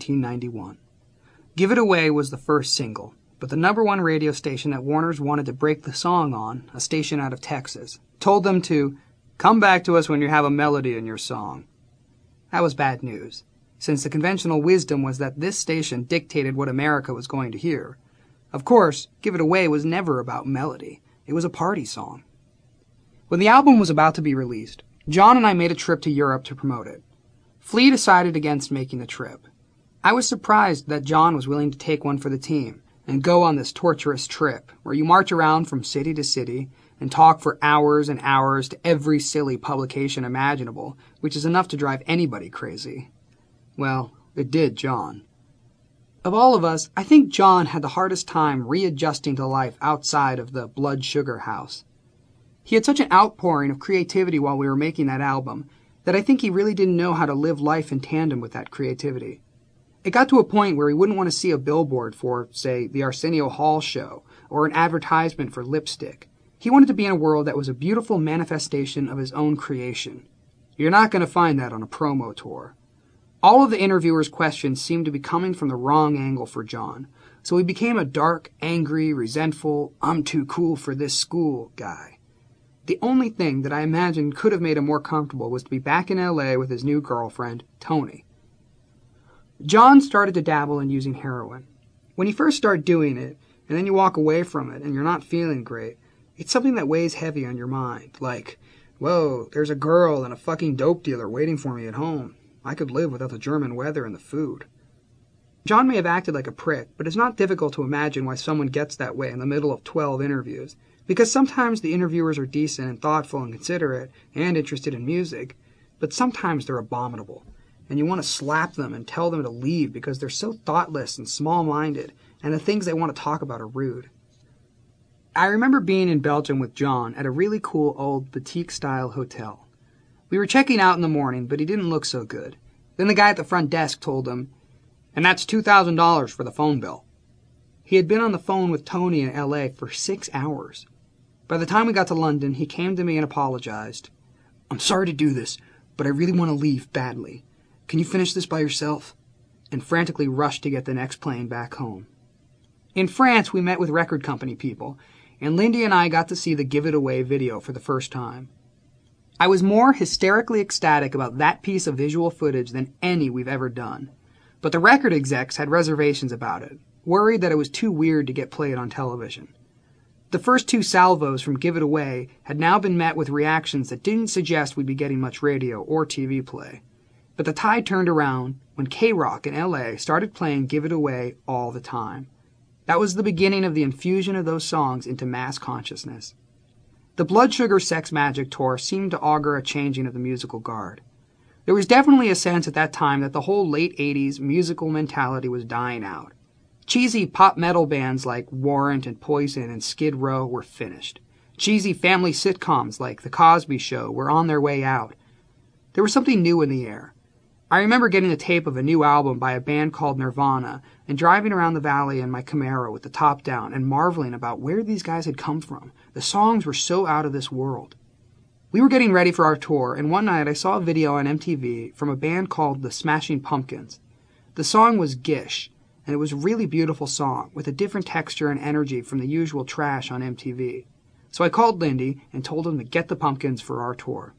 1991. Give It Away was the first single, but the #1 radio station that Warner's wanted to break the song on, a station out of Texas, told them to come back to us when you have a melody in your song. That was bad news, since the conventional wisdom was that this station dictated what America was going to hear. Of course, Give It Away was never about melody. It was a party song. When the album was about to be released, John and I made a trip to Europe to promote it. Flea decided against making the trip. I was surprised that John was willing to take one for the team and go on this torturous trip where you march around from city to city and talk for hours and hours to every silly publication imaginable, which is enough to drive anybody crazy. Well, it did John. Of all of us, I think John had the hardest time readjusting to life outside of the Blood Sugar house. He had such an outpouring of creativity while we were making that album that I think he really didn't know how to live life in tandem with that creativity. It got to a point where he wouldn't want to see a billboard for, say, the Arsenio Hall show or an advertisement for lipstick. He wanted to be in a world that was a beautiful manifestation of his own creation. You're not going to find that on a promo tour. All of the interviewers' questions seemed to be coming from the wrong angle for John, so he became a dark, angry, resentful, I'm too cool for this school guy. The only thing that I imagined could have made him more comfortable was to be back in LA with his new girlfriend, Tony. John started to dabble in using heroin. When you first start doing it, and then you walk away from it and you're not feeling great, it's something that weighs heavy on your mind, like, whoa, there's a girl and a fucking dope dealer waiting for me at home. I could live without the German weather and the food. John may have acted like a prick, but it's not difficult to imagine why someone gets that way in the middle of 12 interviews, because sometimes the interviewers are decent and thoughtful and considerate and interested in music, but sometimes they're abominable, and you want to slap them and tell them to leave because they're so thoughtless and small-minded, and the things they want to talk about are rude. I remember being in Belgium with John at a really cool old boutique-style hotel. We were checking out in the morning, but he didn't look so good. Then the guy at the front desk told him, "And that's $2,000 for the phone bill." He had been on the phone with Tony in LA for 6 hours. By the time we got to London, he came to me and apologized. "I'm sorry to do this, but I really want to leave badly. Can you finish this by yourself?" And frantically rushed to get the next plane back home. In France, we met with record company people, and Lindy and I got to see the Give It Away video for the first time. I was more hysterically ecstatic about that piece of visual footage than any we've ever done. But the record execs had reservations about it, worried that it was too weird to get played on television. The first 2 salvos from Give It Away had now been met with reactions that didn't suggest we'd be getting much radio or TV play. But the tide turned around when K-Rock in LA started playing Give It Away all the time. That was the beginning of the infusion of those songs into mass consciousness. The Blood Sugar Sex Magik tour seemed to augur a changing of the musical guard. There was definitely a sense at that time that the whole late 80s musical mentality was dying out. Cheesy pop metal bands like Warrant and Poison and Skid Row were finished. Cheesy family sitcoms like The Cosby Show were on their way out. There was something new in the air. I remember getting a tape of a new album by a band called Nirvana and driving around the valley in my Camaro with the top down and marveling about where these guys had come from. The songs were so out of this world. We were getting ready for our tour, and one night I saw a video on MTV from a band called the Smashing Pumpkins. The song was Gish, and it was a really beautiful song with a different texture and energy from the usual trash on MTV. So I called Lindy and told him to get the Pumpkins for our tour.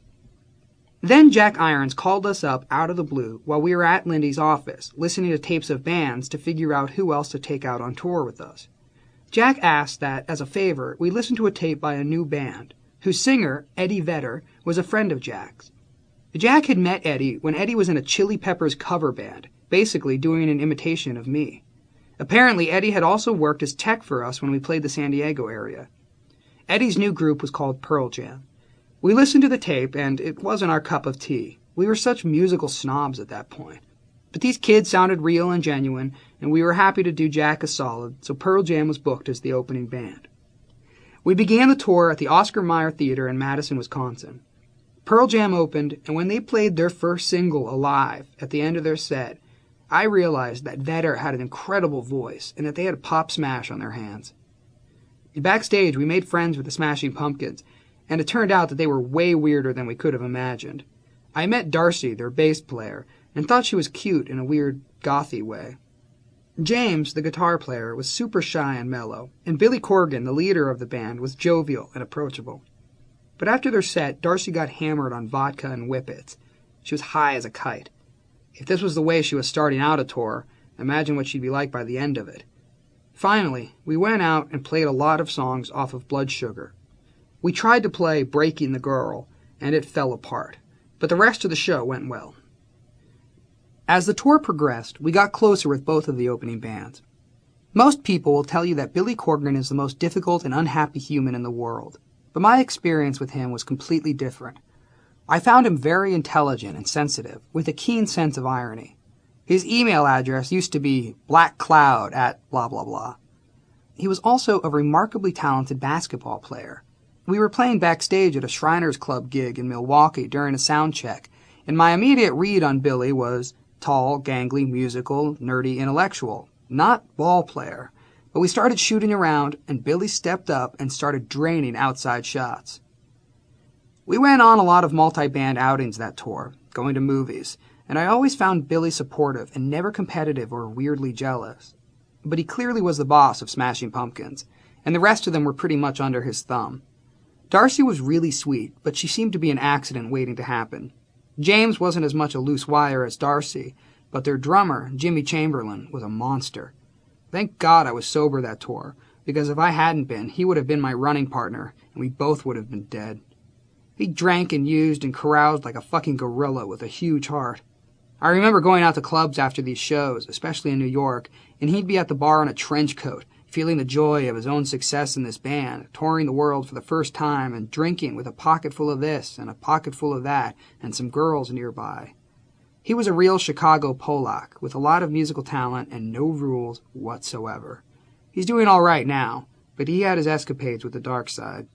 Then Jack Irons called us up out of the blue while we were at Lindy's office, listening to tapes of bands to figure out who else to take out on tour with us. Jack asked that, as a favor, we listen to a tape by a new band, whose singer, Eddie Vedder, was a friend of Jack's. Jack had met Eddie when Eddie was in a Chili Peppers cover band, basically doing an imitation of me. Apparently, Eddie had also worked as tech for us when we played the San Diego area. Eddie's new group was called Pearl Jam. We listened to the tape, and it wasn't our cup of tea. We were such musical snobs at that point. But these kids sounded real and genuine, and we were happy to do Jack a solid, so Pearl Jam was booked as the opening band. We began the tour at the Oscar Mayer Theater in Madison, Wisconsin. Pearl Jam opened, and when they played their first single, Alive, at the end of their set, I realized that Vedder had an incredible voice and that they had a pop smash on their hands. Backstage, we made friends with the Smashing Pumpkins, and it turned out that they were way weirder than we could have imagined. I met Darcy, their bass player, and thought she was cute in a weird, gothy way. James, the guitar player, was super shy and mellow, and Billy Corgan, the leader of the band, was jovial and approachable. But after their set, Darcy got hammered on vodka and whippets. She was high as a kite. If this was the way she was starting out a tour, imagine what she'd be like by the end of it. Finally, we went out and played a lot of songs off of Blood Sugar. We tried to play Breaking the Girl, and it fell apart, but the rest of the show went well. As the tour progressed, we got closer with both of the opening bands. Most people will tell you that Billy Corgan is the most difficult and unhappy human in the world, but my experience with him was completely different. I found him very intelligent and sensitive, with a keen sense of irony. His email address used to be blackcloud@blah blah blah. He was also a remarkably talented basketball player. We were playing backstage at a Shriners Club gig in Milwaukee during a sound check, and my immediate read on Billy was tall, gangly, musical, nerdy, intellectual, not ball player. But we started shooting around, and Billy stepped up and started draining outside shots. We went on a lot of multi-band outings that tour, going to movies, and I always found Billy supportive and never competitive or weirdly jealous. But he clearly was the boss of Smashing Pumpkins, and the rest of them were pretty much under his thumb. Darcy was really sweet, but she seemed to be an accident waiting to happen. James wasn't as much a loose wire as Darcy, but their drummer, Jimmy Chamberlain, was a monster. Thank God I was sober that tour, because if I hadn't been, he would have been my running partner, and we both would have been dead. He drank and used and caroused like a fucking gorilla with a huge heart. I remember going out to clubs after these shows, especially in New York, and he'd be at the bar in a trench coat, feeling the joy of his own success in this band, touring the world for the first time and drinking with a pocket full of this and a pocket full of that and some girls nearby. He was a real Chicago Polak with a lot of musical talent and no rules whatsoever. He's doing all right now, but he had his escapades with the dark side.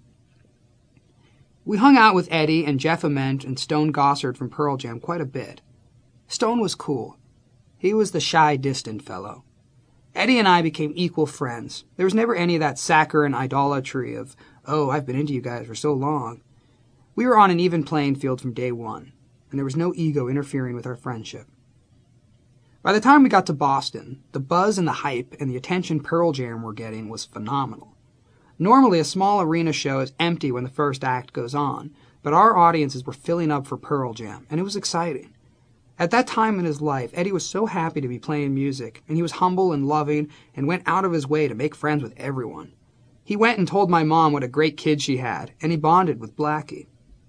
We hung out with Eddie and Jeff Ament and Stone Gossard from Pearl Jam quite a bit. Stone was cool. He was the shy, distant fellow. Eddie and I became equal friends. There was never any of that saccharine idolatry of, oh, I've been into you guys for so long. We were on an even playing field from day one, and there was no ego interfering with our friendship. By the time we got to Boston, the buzz and the hype and the attention Pearl Jam were getting was phenomenal. Normally, a small arena show is empty when the first act goes on, but our audiences were filling up for Pearl Jam, and it was exciting. At that time in his life, Eddie was so happy to be playing music, and he was humble and loving and went out of his way to make friends with everyone. He went and told my mom what a great kid she had, and he bonded with Blackie.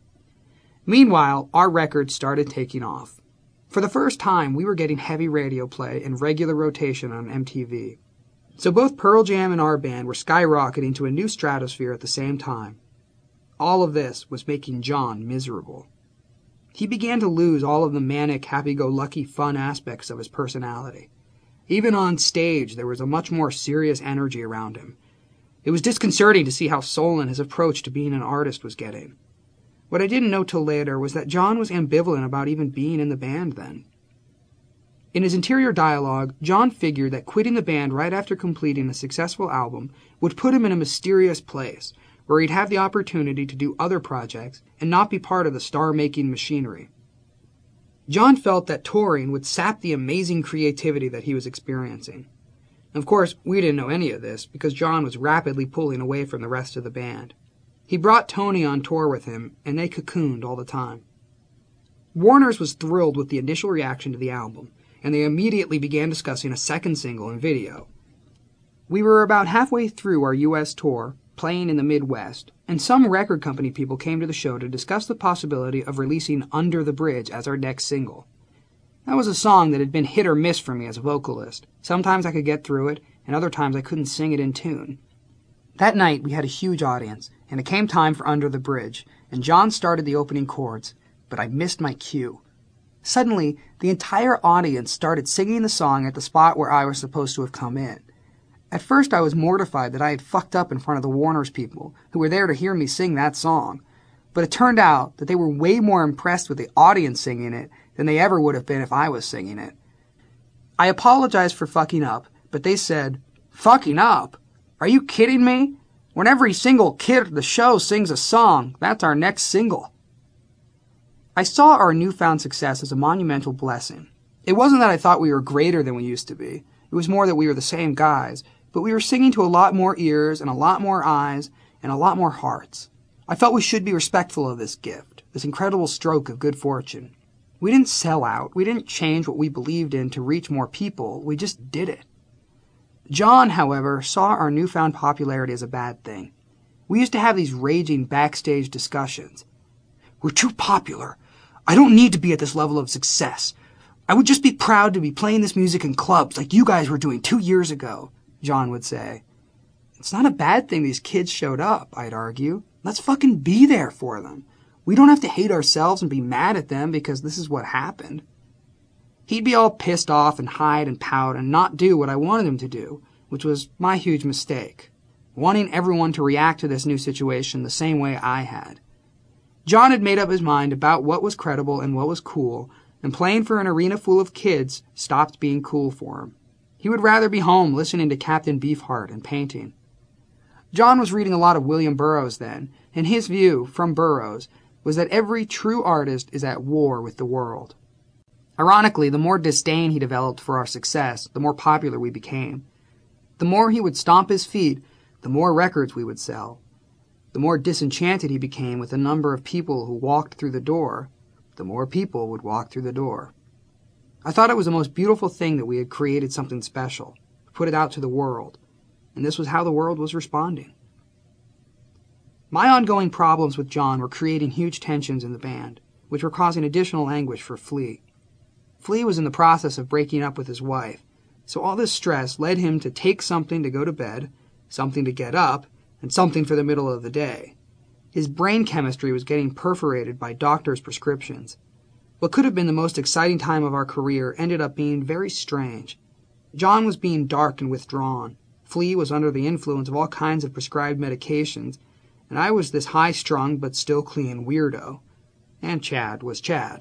Meanwhile, our record started taking off. For the first time, we were getting heavy radio play and regular rotation on MTV. So both Pearl Jam and our band were skyrocketing to a new stratosphere at the same time. All of this was making John miserable. He began to lose all of the manic, happy-go-lucky fun aspects of his personality. Even on stage, there was a much more serious energy around him. It was disconcerting to see how sullen his approach to being an artist was getting. What I didn't know till later was that John was ambivalent about even being in the band then. In his interior dialogue, John figured that quitting the band right after completing a successful album would put him in a mysterious place, where he'd have the opportunity to do other projects and not be part of the star-making machinery. John felt that touring would sap the amazing creativity that he was experiencing. Of course, we didn't know any of this because John was rapidly pulling away from the rest of the band. He brought Tony on tour with him, and they cocooned all the time. Warner's was thrilled with the initial reaction to the album, and they immediately began discussing a second single and video. We were about halfway through our U.S. tour, playing in the Midwest, and some record company people came to the show to discuss the possibility of releasing Under the Bridge as our next single. That was a song that had been hit or miss for me as a vocalist. Sometimes I could get through it, and other times I couldn't sing it in tune. That night we had a huge audience, and it came time for Under the Bridge, and John started the opening chords, but I missed my cue. Suddenly, the entire audience started singing the song at the spot where I was supposed to have come in. At first I was mortified that I had fucked up in front of the Warner's people, who were there to hear me sing that song. But it turned out that they were way more impressed with the audience singing it than they ever would have been if I was singing it. I apologized for fucking up, but they said, "Fucking up? Are you kidding me? When every single kid at the show sings a song, that's our next single." I saw our newfound success as a monumental blessing. It wasn't that I thought we were greater than we used to be. It was more that we were the same guys, but we were singing to a lot more ears and a lot more eyes and a lot more hearts. I felt we should be respectful of this gift, this incredible stroke of good fortune. We didn't sell out. We didn't change what we believed in to reach more people. We just did it. John, however, saw our newfound popularity as a bad thing. We used to have these raging backstage discussions. "We're too popular. I don't need to be at this level of success. I would just be proud to be playing this music in clubs like you guys were doing 2 years ago," John would say. "It's not a bad thing these kids showed up," I'd argue. "Let's fucking be there for them. We don't have to hate ourselves and be mad at them because this is what happened." He'd be all pissed off and hide and pout and not do what I wanted him to do, which was my huge mistake, wanting everyone to react to this new situation the same way I had. John had made up his mind about what was credible and what was cool, and playing for an arena full of kids stopped being cool for him. He would rather be home listening to Captain Beefheart and painting. John was reading a lot of William Burroughs then, and his view, from Burroughs, was that every true artist is at war with the world. Ironically, the more disdain he developed for our success, the more popular we became. The more he would stomp his feet, the more records we would sell. The more disenchanted he became with the number of people who walked through the door, the more people would walk through the door. I thought it was the most beautiful thing that we had created something special, put it out to the world, and this was how the world was responding. My ongoing problems with John were creating huge tensions in the band, which were causing additional anguish for Flea. Flea was in the process of breaking up with his wife, so all this stress led him to take something to go to bed, something to get up, and something for the middle of the day. His brain chemistry was getting perforated by doctors' prescriptions. What could have been the most exciting time of our career ended up being very strange. John was being dark and withdrawn. Flea was under the influence of all kinds of prescribed medications, and I was this high-strung but still clean weirdo. And Chad was Chad.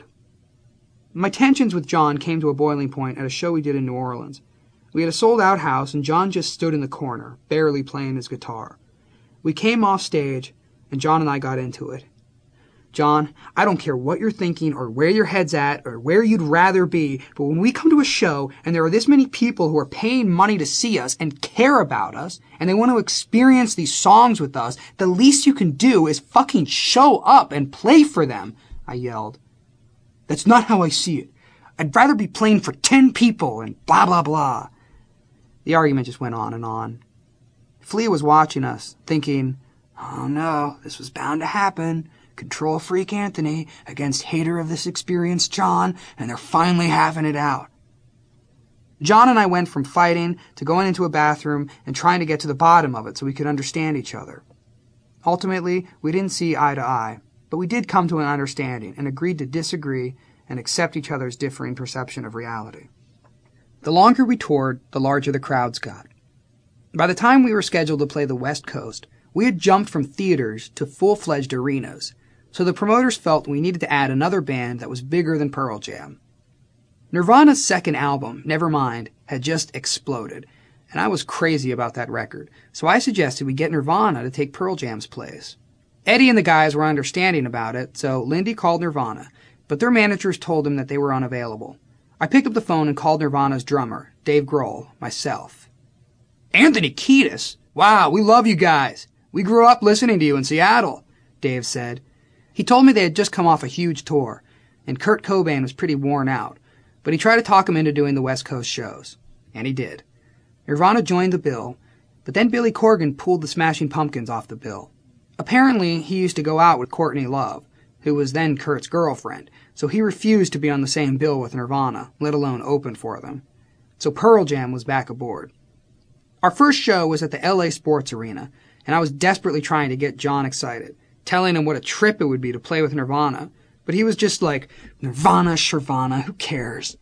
My tensions with John came to a boiling point at a show we did in New Orleans. We had a sold-out house, and John just stood in the corner, barely playing his guitar. We came off stage, and John and I got into it. John, I don't care what you're thinking or where your head's at or where you'd rather be, but when we come to a show and there are this many people who are paying money to see us and care about us, and they want to experience these songs with us, the least you can do is fucking show up and play for them, I yelled. That's not how I see it. I'd rather be playing for 10 people and blah, blah, blah. The argument just went on and on. Flea was watching us, thinking, oh no, this was bound to happen. Control freak Anthony against hater of this experience John, and they're finally having it out. John and I went from fighting to going into a bathroom and trying to get to the bottom of it so we could understand each other. Ultimately, we didn't see eye to eye, but we did come to an understanding and agreed to disagree and accept each other's differing perception of reality. The longer we toured, the larger the crowds got. By the time we were scheduled to play the West Coast, we had jumped from theaters to full-fledged arenas, so the promoters felt we needed to add another band that was bigger than Pearl Jam. Nirvana's second album, Nevermind, had just exploded, and I was crazy about that record, so I suggested we get Nirvana to take Pearl Jam's place. Eddie and the guys were understanding about it, so Lindy called Nirvana, but their managers told him that they were unavailable. I picked up the phone and called Nirvana's drummer, Dave Grohl, myself. Anthony Kiedis? Wow, we love you guys. We grew up listening to you in Seattle, Dave said. He told me they had just come off a huge tour, and Kurt Cobain was pretty worn out, but he tried to talk him into doing the West Coast shows. And he did. Nirvana joined the bill, but then Billy Corgan pulled the Smashing Pumpkins off the bill. Apparently, he used to go out with Courtney Love, who was then Kurt's girlfriend, so he refused to be on the same bill with Nirvana, let alone open for them. So Pearl Jam was back aboard. Our first show was at the LA Sports Arena, and I was desperately trying to get John excited, telling him what a trip it would be to play with Nirvana, but he was just like, Nirvana, Shirvana, who cares?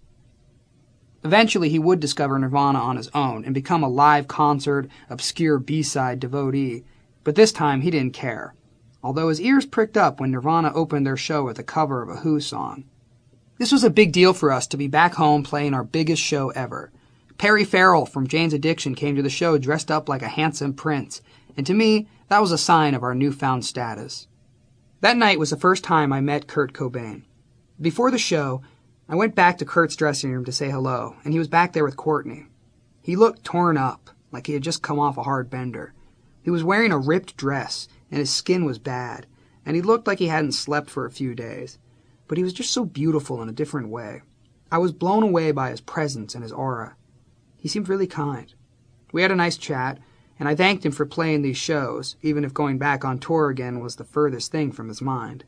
Eventually, he would discover Nirvana on his own and become a live concert, obscure B-side devotee, but this time he didn't care, although his ears pricked up when Nirvana opened their show with a cover of a Who song. This was a big deal for us to be back home playing our biggest show ever. Perry Farrell from Jane's Addiction came to the show dressed up like a handsome prince, and to me, that was a sign of our newfound status. That night was the first time I met Kurt Cobain. Before the show, I went back to Kurt's dressing room to say hello, and he was back there with Courtney. He looked torn up, like he had just come off a hard bender. He was wearing a ripped dress, and his skin was bad, and he looked like he hadn't slept for a few days. But he was just so beautiful in a different way. I was blown away by his presence and his aura. He seemed really kind. We had a nice chat, and I thanked him for playing these shows, even if going back on tour again was the furthest thing from his mind.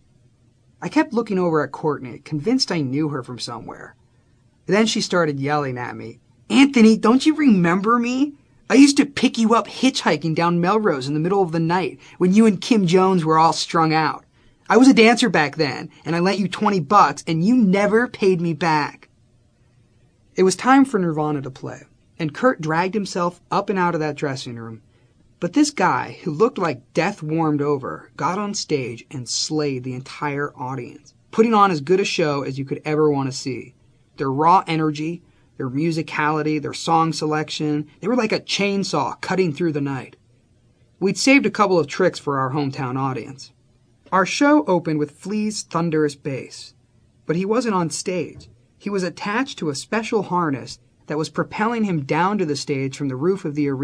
I kept looking over at Courtney, convinced I knew her from somewhere. Then she started yelling at me. Anthony, don't you remember me? I used to pick you up hitchhiking down Melrose in the middle of the night when you and Kim Jones were all strung out. I was a dancer back then, and I lent you $20, and you never paid me back. It was time for Nirvana to play, and Kurt dragged himself up and out of that dressing room. But this guy, who looked like death warmed over, got on stage and slayed the entire audience, putting on as good a show as you could ever want to see. Their raw energy, their musicality, their song selection. They were like a chainsaw cutting through the night. We'd saved a couple of tricks for our hometown audience. Our show opened with Flea's thunderous bass, but he wasn't on stage. He was attached to a special harness that was propelling him down to the stage from the roof of the arena.